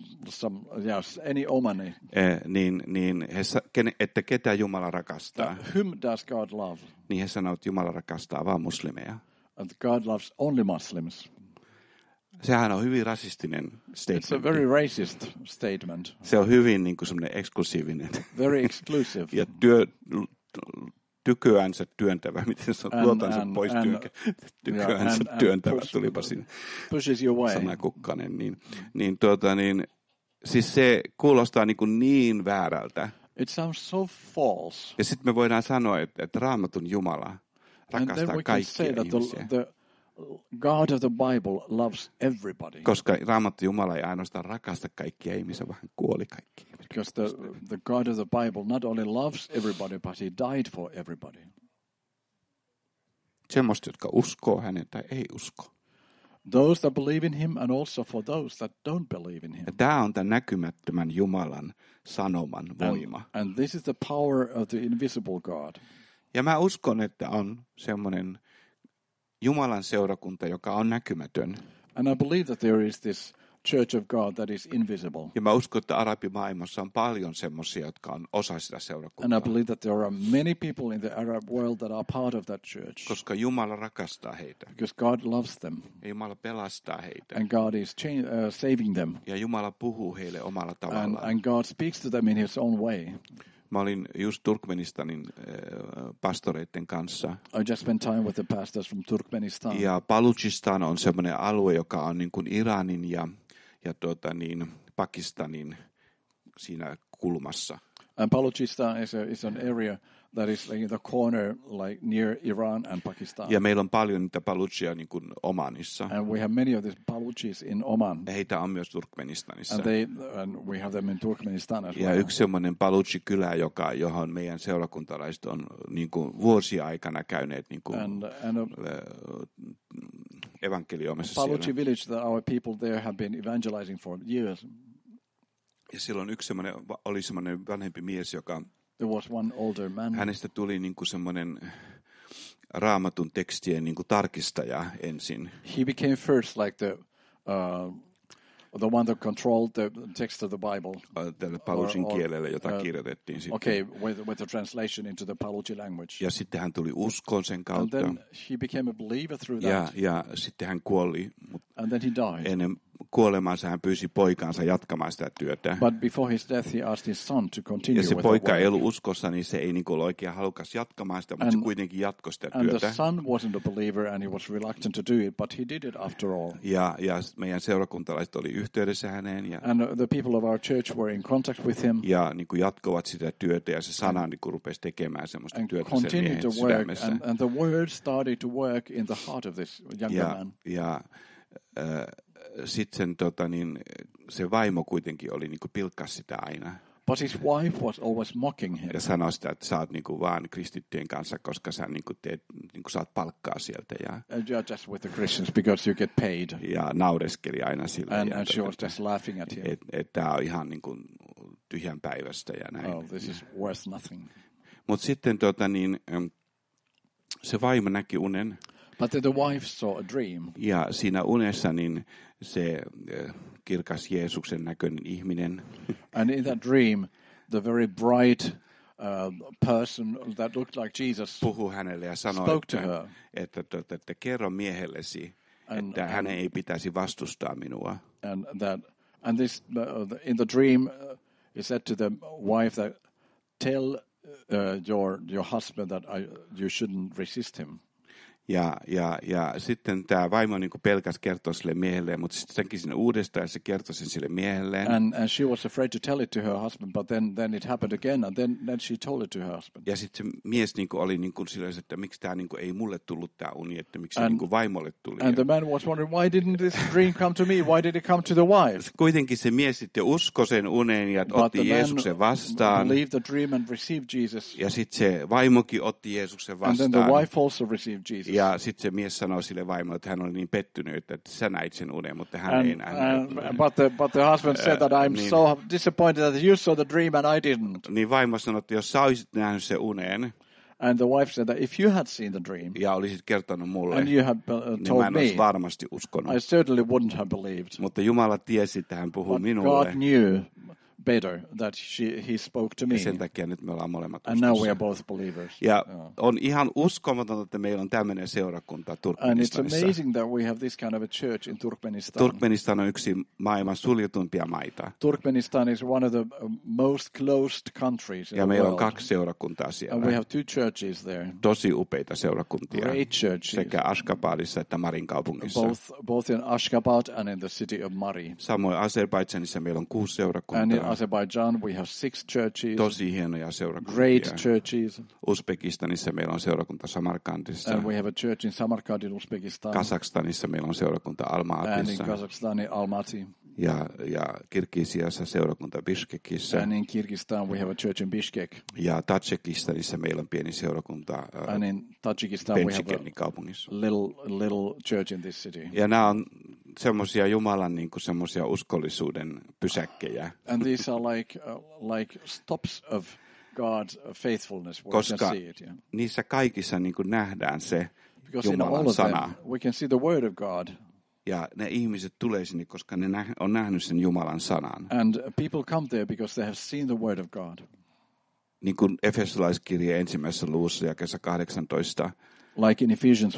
S4: any Omani,
S3: niin että ketä Jumala rakastaa,
S4: whom does God love?
S3: Niin he sanoo, että Jumala rakastaa vain muslimeja.
S4: And God loves only Muslims.
S3: Sehän on hyvin rasistinen statement.
S4: It's a very racist statement.
S3: Se on hyvin semmoinen eksklusiivinen.
S4: Very exclusive.
S3: Ja tyköänsä työntävä, miten se on, luotansa pois tyköänsä työntävä, tulipa siinä sanakukkanen. Siis se kuulostaa niin väärältä.
S4: It sounds so false.
S3: Ja sitten me voidaan sanoa, että Raamatun Jumala rakastaa kaikkia ihmisiä.
S4: God of the Bible loves everybody.
S3: Koska Raamattu Jumala ei ainoastaan rakasta kaikkia ihmisiä, vaan kuoli kaikki.
S4: Because the God of the Bible not only loves everybody, but he died for everybody.
S3: Semmoista, jotka uskoo hänen tai ei usko.
S4: Those that believe in him and also for those that don't believe in him.
S3: Ja tämä on tämän näkymättömän Jumalan sanoman voima.
S4: And this is the power of the invisible God.
S3: Ja mä uskon, että on semmoinen Jumalan seurakunta, joka on näkymätön.
S4: And I believe that there is this church of God that is invisible.
S3: Ja mä uskon, että arabimaailmassa on paljon semmoisia, jotka on osa sitä seurakuntaa.
S4: And I believe that there are many people in the Arab world that are part of that church.
S3: Koska Jumala rakastaa heitä.
S4: Because God loves them.
S3: Ja Jumala pelastaa heitä.
S4: And God is saving them.
S3: Ja Jumala puhuu heille omalla tavallaan.
S4: And God speaks to them in his own way.
S3: Mä olin just Turkmenistanin pastoreiden kanssa.
S4: I just spent time with the pastors from Turkmenistan.
S3: Ja Baluchistan on semmoinen alue, joka on niin kuin Iranin ja Pakistanin siinä kulmassa.
S4: And Baluchistan is an area that is like in the corner, like near Iran and Pakistan.
S3: Ja meillä on paljon niitä Baluchia niin kuin Omanissa.
S4: And we have many of these Baluchis in Oman.
S3: Ja heitä on myös Turkmenistanissa.
S4: And we have them in Turkmenistan as well.
S3: Ja yksi semmoinen Baluchi-kylä, johon meidän seurakuntalaiset on niin kuin vuosia aikana käyneet niin kuin evankelioimassa siellä.
S4: Baluchi village that our people there have been evangelizing for years.
S3: Ja silloin oli semmoinen vanhempi mies, joka
S4: there was one older man.
S3: Hänestä tuli niin kuin semmoinen Raamatun tekstien niin kuin tarkistaja ensin.
S4: He became first like the one that controlled the text of the Bible.
S3: Tällä Paluchin kielellä, jota kirjoitettiin sitten.
S4: Okay, with the translation into the Paluchi language.
S3: Ja sitten hän tuli uskoon sen kautta.
S4: And then he became a believer through that.
S3: Ja sitten hän kuoli.
S4: And then he died.
S3: kuolemaansa hän pyysi poikaansa jatkamaan sitä työtä.
S4: But before his death he asked his son to continue
S3: ja se poika ei ollut uskossa, niin se ei niin kuin oikein halukas jatkamaan sitä, mutta se kuitenkin jatkoi sitä työtä.
S4: And the son wasn't a believer and he was reluctant to do it, but he did it after all.
S3: Ja meidän seurakuntalaiset oli yhteydessä häneen.
S4: And the people of our church were in contact with him.
S3: Ja niin kuin jatkoivat sitä työtä ja se sana niin kuin rupesi tekemään semmoista työtä sen miehen sydämessä.
S4: And the word started to work in the heart of this younger man.
S3: Ja sitten se vaimo kuitenkin oli niin kuin pilkkas sitä aina.
S4: But his wife was always mocking him.
S3: Ja sanoi sitä, että sä oot niin kuin vaan kristittyjen kanssa, koska sä niin kuin teet, niin kuin saat palkkaa sieltä. Ja
S4: you're just with the Christians because you get paid.
S3: Ja naureskeli aina sille.
S4: And she was just laughing at him.
S3: Että tää on ihan niin kuin tyhjän päivästä ja näin.
S4: Oh, this is worth nothing.
S3: Mutta sitten se vaimo näki unen.
S4: But the wife saw a dream.
S3: Ja siinä unessa niin se kirkas Jeesuksen näköinen ihminen.
S4: And in that dream, the very bright person that looked like Jesus
S3: puhui hänelle ja sanoi, että kerro miehellesi, että hänen ei pitäisi vastustaa minua.
S4: And this in the dream he said to the wife that tell your husband that you shouldn't resist him.
S3: Ja sitten tämä vaimo niin kuin pelkäs kertoi sille miehelleen, mutta sitten senkin sinne uudestaan ja se kertoi sen sille miehelleen.
S4: And she was afraid to tell it to her husband, but then it happened again, and then she told it to her husband.
S3: Ja sitten se mies niin kuin oli niin kuin silleen, että miksi tämä niin kuin ei mulle tullut tämä uni, että miksi se niin kuin vaimolle tuli.
S4: And the man was wondering, why didn't this dream come to me? Why did it come to the wife?
S3: Kuitenkin se mies sitten uskoi sen unen ja otti Jeesuksen vastaan.
S4: Believed the dream and received Jesus.
S3: Ja sitten se vaimokin otti Jeesuksen vastaan.
S4: And then the wife also received Jesus.
S3: Ja sitten se mies sanoi sille vaimolle, että hän oli niin pettynyt, että sä näit sen unen, mutta hän ei nähnyt.
S4: But the husband said that I'm so disappointed that you saw the dream and I didn't.
S3: Niin vaimo sanoi, että jos sä olisit nähnyt sen unen.
S4: And the wife said that if you had seen the dream.
S3: Ja olisit kertonut mulle.
S4: And you had told
S3: mä en olisi varmasti uskonut.
S4: I certainly wouldn't have believed.
S3: Mutta Jumala tiesi, että hän puhuu minulle.
S4: God knew better that he spoke to me.
S3: Ja sen takia nyt me ollaan molemmat
S4: uskossa. And now we are both believers.
S3: Ja on ihan uskomatonta, että meillä on tämmöinen seurakunta Turkmenistanissa.
S4: And it's amazing that we have this kind of a church in Turkmenistan.
S3: Turkmenistan on yksi maailman suljetumpia maita.
S4: Turkmenistan is one of the most closed countries in the world.
S3: Ja meillä on 2 seurakuntaa siellä.
S4: And we have 2 churches there.
S3: Tosi upeita seurakuntia.
S4: Great churches.
S3: Sekä Ashgabatissa että Marin kaupungissa.
S4: Both in Ashgabat and in the city of Mari.
S3: Samoin Azerbaidžanissa meillä on 6 seurakuntaa.
S4: Azerbaijan, we have 6 churches.
S3: Tosi hienoja seurakuntia.
S4: Great churches.
S3: Uzbekistanissa meillä on seurakunta Samarkandissa.
S4: And we have a church in Samarkand in Uzbekistan.
S3: Kazakstanissa meillä on seurakunta Almatissa.
S4: And in Kazakhstan in Almaty.
S3: Ja Kirgisiassa seurakunta Bishkekissä.
S4: And in Kyrgyzstan we have a church in Bishkek.
S3: Ja Tajikistanissa meillä on pieni seurakunta
S4: and in Tajikistan we have a little church in this city.
S3: Ja nämä on semmoisia Jumalan niin kuin semmoisia uskollisuuden pysäkkejä.
S4: And these are like stops of God's faithfulness.
S3: Koska niissä kaikissa niin kuin nähdään se Jumalan sana.
S4: We can see the word of God.
S3: Ja ne ihmiset tulee sinne, koska ne on nähnyt sen Jumalan sanan.
S4: And people come there because they have seen the word of God.
S3: Niin kuin Efesolaiskirje 1. luvussa jakeessa 18.
S4: Like in Ephesians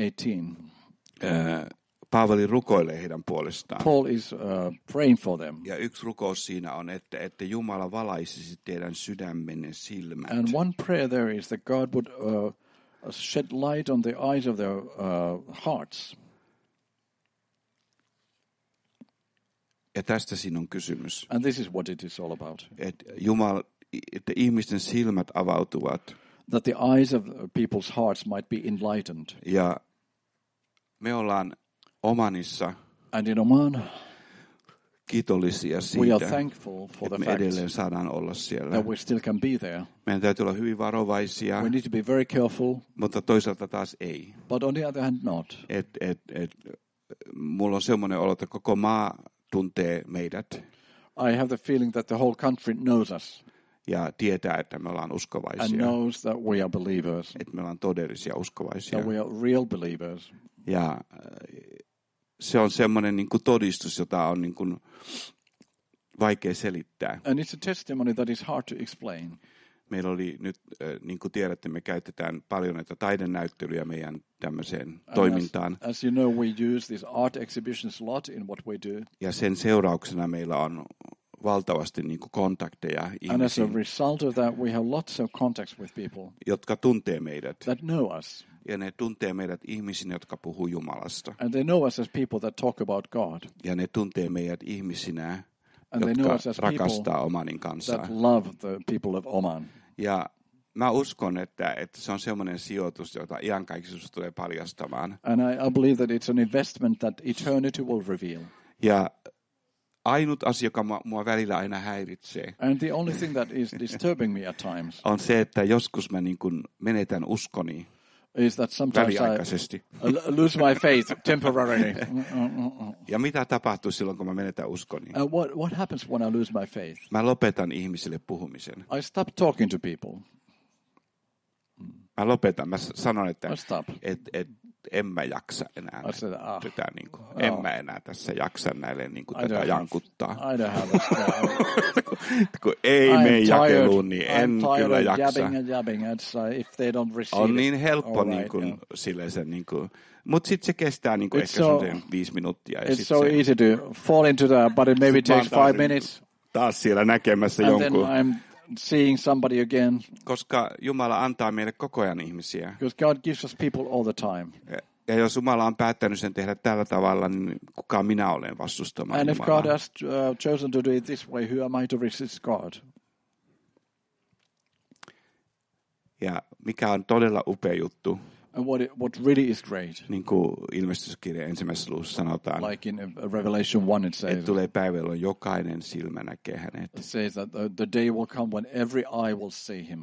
S4: 1:18.
S3: Paavali rukoilee heidän puolestaan.
S4: Paul is praying for them.
S3: Ja yksi rukous siinä on, että Jumala valaisisi teidän sydämenne silmät.
S4: And one prayer there is that God would shed light on the eyes of their hearts.
S3: Ja tästä siinä on kysymys.
S4: And this is what it is all about.
S3: Että ihmisten silmät avautuvat.
S4: That the eyes of people's hearts might be enlightened.
S3: Ja me ollaan Omanissa
S4: and in Oman,
S3: kiitollisia siitä,
S4: we are thankful for
S3: että me edelleen saadaan olla siellä.
S4: That we still can be there.
S3: Meidän täytyy olla hyvin varovaisia,
S4: we need to be very careful,
S3: mutta toisaalta taas ei.
S4: But on the other hand not.
S3: Mulla on semmoinen olo, että koko maa tuntee meidät.
S4: I have the feeling that the whole country knows us.
S3: Ja tietää, että me ollaan uskovaisia.
S4: And knows that we are believers.
S3: Että me ollaan todellisia uskovaisia.
S4: That we are real believers.
S3: Ja se on semmoinen niin kuin todistus, jota on niin kuin vaikea selittää.
S4: And it's a testimony that is hard to explain.
S3: Meillä oli nyt, niin kuin tiedätte, me käytetään paljon näitä taidenäyttelyjä meidän tämmöiseen toimintaan.
S4: As you know, we use these art exhibitions a lot in what we do.
S3: Ja sen seurauksena meillä on valtavasti niin kuin kontakteja ihmisiin.
S4: And as a result of that, we have lots of contacts with people
S3: jotka tuntee meidät.
S4: That know us.
S3: Ja ne tuntee meidät ihmisinä, jotka puhuu Jumalasta.
S4: And they know us as people that talk about God.
S3: Ja ne tuntee meidät ihmisinä, jotka rakastaa Omanin kansaa.
S4: That love the people of Oman.
S3: Ja mä uskon, että se on semmoinen sijoitus, jota iankaikkisuus tulee paljastamaan.
S4: And I believe that it's an investment that eternity will reveal.
S3: Ja ainut asia, joka mua välillä aina häiritsee,
S4: and the only thing that is disturbing me at times,
S3: on se, että joskus mä niin kuin menetän uskoni
S4: is that sometimes I lose my faith temporarily.
S3: Ja mitä tapahtuu silloin, kun mä menetän uskoni?
S4: What happens when I lose my faith?
S3: Mä lopetan ihmisille puhumisen.
S4: I stop talking to people.
S3: Mä lopetan. Mä sanon, että en mä jaksa enää. Tätä, niin kuin, en mä enää tässä jaksa näille niin kuin, tätä jankuttaa. Kun ei mene jakeluun, niin en kyllä jaksa. On niin helppo niin kuin, silleen sen, niin kuin, mutta sitten se kestää niin kuin, ehkä 5 minuuttia.
S4: It's so easy to fall into that, but it maybe takes 5 minutes.
S3: Taas siellä näkemässä jonkun.
S4: Seeing somebody again.
S3: Koska Jumala antaa meille koko ajan ihmisiä.
S4: Because God gives us people all the time.
S3: Ja jos Jumala on päättänyt sen tehdä tällä tavalla, niin kuka minä olen vastustamaan
S4: And
S3: Jumalaa?
S4: And if God has chosen to do it this way, who am I to resist God?
S3: Ja mikä on todella upea juttu.
S4: And what really is great.
S3: Niin kuin Ilmestyskirjan 1. luvussa sanotaan.
S4: Like in Revelation 1 it says.
S3: Että tulee päivä, jolloin jokainen silmä näkee hänet.
S4: It says that the day will come when every eye will see him.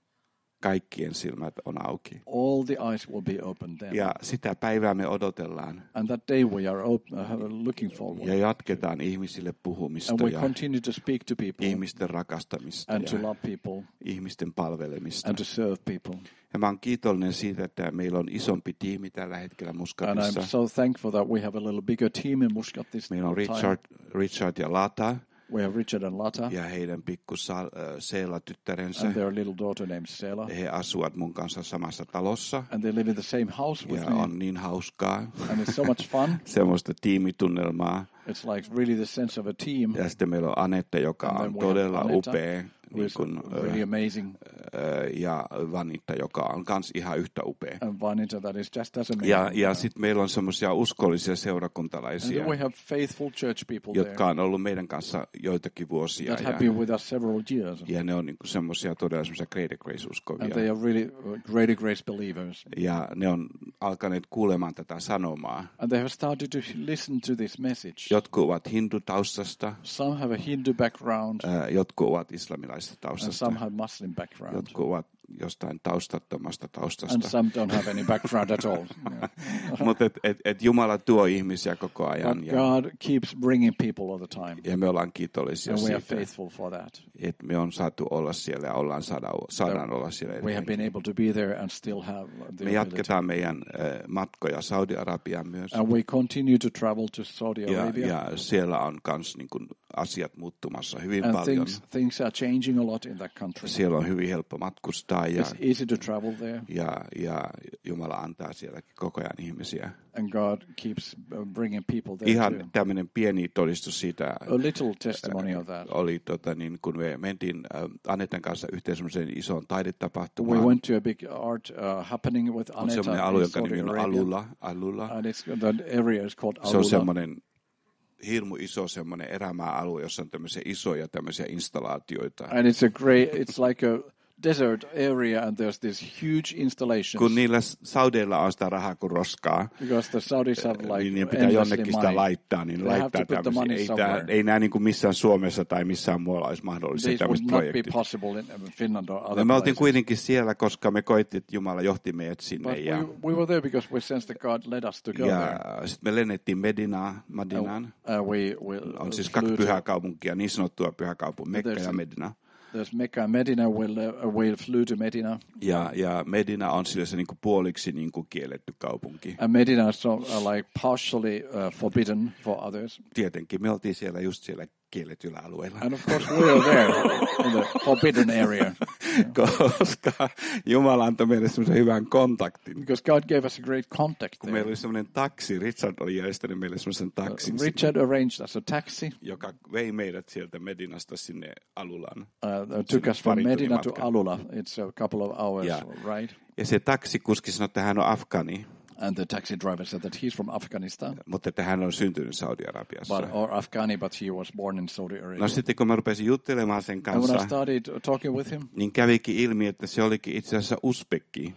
S3: Kaikkien silmät on auki.
S4: All the eyes will be open then.
S3: Ja sitä päivää me odotellaan.
S4: And that day we are looking forward.
S3: Ja jatketaan ihmisille puhumista.
S4: And we continue to speak to people.
S3: Ihmisten rakastamista.
S4: And to love people.
S3: Ihmisten palvelemista.
S4: And to serve people.
S3: Ja mä oon kiitollinen siitä, että meillä on isompi tiimi tällä hetkellä Muscatissa.
S4: And I'm so thankful that we have a little bigger team in Muscat this time.
S3: Meillä on Richard ja Lata.
S4: We have Richard and Lata.
S3: Ja heidän pikku Seela-tyttärensä.
S4: And their little daughter named Seela.
S3: He asuvat mun kanssa samassa talossa.
S4: And they live in the same house with me.
S3: Ja on niin hauskaa.
S4: And it's so much fun.
S3: Semmoista tiimitunnelmaa.
S4: It's like really the sense of a team.
S3: Ja sitten meillä on Anette, joka on todella upea.
S4: Niin kuin, really amazing.
S3: Ja Vanita, joka on kans ihan yhtä upea.
S4: And Vanita, that is just as amazing.
S3: Ja sitten meillä on semmoisia uskollisia seurakuntalaisia,
S4: we have faithful church people
S3: jotka on ollut meidän kanssa joitakin vuosia.
S4: That have been with us several years.
S3: Ja ne on niinku semmoisia todella semmoisia Greater Grace-uskovia.
S4: And they are really Greater Grace believers.
S3: Ja ne on alkaneet kuulemaan tätä sanomaa.
S4: And they have started to listen to this message.
S3: Jotkut ovat hindutaustasta.
S4: Some have a Hindu background.
S3: Jotkut ovat islamilaista taustasta.
S4: And some have Muslim background.
S3: Jotkut ovat jostain taustattomasta taustasta.
S4: And some don't have any background at all.
S3: Mutta et Jumala tuo ihmisiä koko ajan.
S4: But God keeps bringing people all the time.
S3: Ja me ollaan kiitollisia
S4: siitä. And we
S3: are
S4: faithful for that.
S3: Että me on saatu olla siellä ja saadaan olla siellä.
S4: We have been able to be there and still have the
S3: me jatketaan meidän matkoja Saudi-Arabiaan myös.
S4: And we continue to travel to Saudi Arabia.
S3: Ja siellä on kans niin kuin asiat muuttumassa hyvin paljon.
S4: Things are changing a lot in that country.
S3: Siellä on hyvin helppo matkustaa.
S4: It's easy to travel there.
S3: Ja Jumala antaa sielläkin koko ajan ihmisiä.
S4: And God keeps bringing people there
S3: ihan
S4: too.
S3: Tämmöinen pieni todistus siitä.
S4: A little testimony of that.
S3: Oli niin kun me mentiin Anetan kanssa yhteen semmoiseen isoon taidetapahtumaan.
S4: We went to a big art happening with Aneta.
S3: On semmoinen alue, jonka nimi on Alula.
S4: And that area is called Alula.
S3: Se on semmoinen hirmu iso semmoinen erämaa-alue, jossa on tämmöisiä isoja tämmöisiä installaatioita.
S4: And it's like a desert area and there's this huge installations.
S3: Kun niillä Saudeilla on sitä rahaa kuin roskaa.
S4: Because the Saudis have like
S3: niin pitää jonnekin sitä laittaa, niin laittaa tämmöisiä. Ei nämä niin kuin missään Suomessa tai missään muualla olisi mahdollisia tämmöiset projektit.
S4: Be possible in Finland or other
S3: me oltiin kuitenkin siellä, koska me koettiin, että Jumala johti meidät sinne.
S4: We were there because we sensed that God led us to go there.
S3: Ja sitten me lennettiin Medinaan. On siis 2 pyhäkaupunkia, niin sanottua pyhäkaupunkia, Mekka ja Medina.
S4: There's Mecca and Medina. We flew to Medina.
S3: Ja Medina on sillä se niinku puoliksi niinku kielletty kaupunki.
S4: And Medina is like partially forbidden for others.
S3: Tietenkin me oltiin siellä just siellä kielletyllä alueella.
S4: And of course we are there in the forbidden area.
S3: Koska Jumala antoi meille semmoisen hyvän kontaktin.
S4: Because God gave us a great contact
S3: kun meillä oli semmoinen taksi, Richard oli järjestänyt meille semmoisen taksin.
S4: Richard arranged us a taxi.
S3: Joka vei meidät sieltä Medinasta sinne Alulaan.
S4: Took us from Medina to Alula. It's a couple of hours ride.
S3: Ja se taksikuski sanoi, että hän on afgani.
S4: And the taxi driver said that he's from Afghanistan.
S3: Mutta että hän on syntynyt Saudi-Arabiassa.
S4: Or Afghani, but he was born in Saudi Arabia.
S3: No sitten kun mä rupesin juttelemaan sen kanssa,
S4: when I started talking with him,
S3: niin kävikin ilmi, että se olikin itse asiassa uzbekki.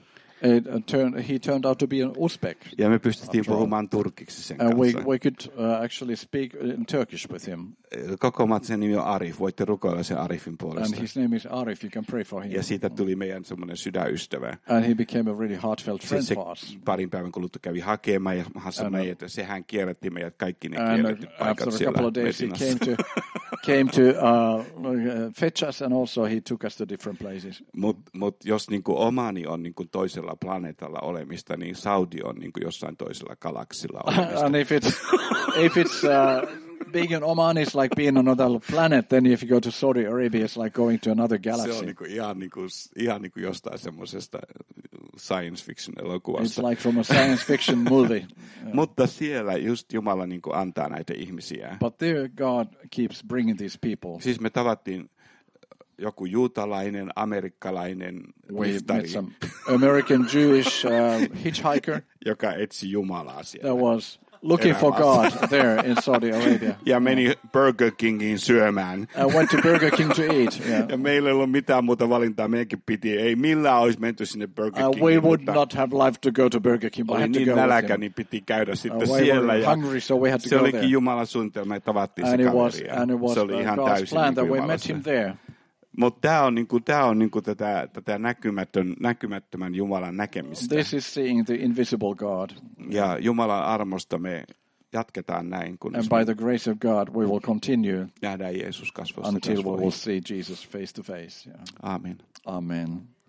S4: He turned out to be an Uzbek.
S3: Ja me pystyttiin puhumaan turkiksi sen kanssa.
S4: We could actually speak in Turkish with him.
S3: Koko matsen nimi on Arif. Voitte rukoilla sen Arifin puolesta.
S4: And his name is Arif. You can pray for him.
S3: Ja siitä tuli meidän semmoinen sydänystävä.
S4: And he became a really heartfelt friend for us.
S3: Parin päivän kuluttua kävi hakemaan ja sanoi, että sehän kierrätti meidät kaikki ne kielletyt paikat siellä.
S4: After a couple of days he came to fetch us, and also he took us to different places.
S3: Mut jos niinku Omani on niinku toisella planeetalla olemista, niin Saudi on niinku jossain toisella galaksilla olemista.
S4: And if it's being an Oman is like being on another planet, then if you go to Saudi Arabia, it's like going to another galaxy.
S3: Se on niinku ihan niinku jostain semmoisesta science fiction elokuvasta.
S4: It's like from a science fiction movie.
S3: Mutta siellä just Jumala niinku antaa näitä ihmisiä.
S4: But there God keeps bringing these people.
S3: Siis me tavattiin joku juutalainen, amerikkalainen liftari.
S4: Some American Jewish hitchhiker.
S3: Joka etsi Jumalaa siellä.
S4: That was looking for God there in Saudi Arabia.
S3: Ja meni Burger Kingiin syömään.
S4: Went to Burger King to eat. Yeah.
S3: Ja meillä ei ollut mitään muuta valintaa. Meidänkin piti, ei millään olisi menty sinne Burger Kingiin.
S4: We would not have liked to go to Burger King.
S3: Oli niin nälkä, niin piti käydä sitten siellä. Ja
S4: hungry, so we had to
S3: se
S4: go
S3: olikin
S4: there.
S3: Jumalan suunnitelma, että tavattiin se kaveria.
S4: And it was
S3: se oli ihan
S4: God's
S3: täysin
S4: plan that we met him there.
S3: Mutta tämä on niinku tätä näkymättömän Jumalan näkemistä.
S4: This is seeing the invisible God.
S3: Ja Jumalan armosta me jatketaan näin,
S4: and by the grace of God we will continue
S3: nähdään Jeesus kasvosta
S4: until we will see Jesus face to face. Yeah.
S3: Amen.
S4: Amen.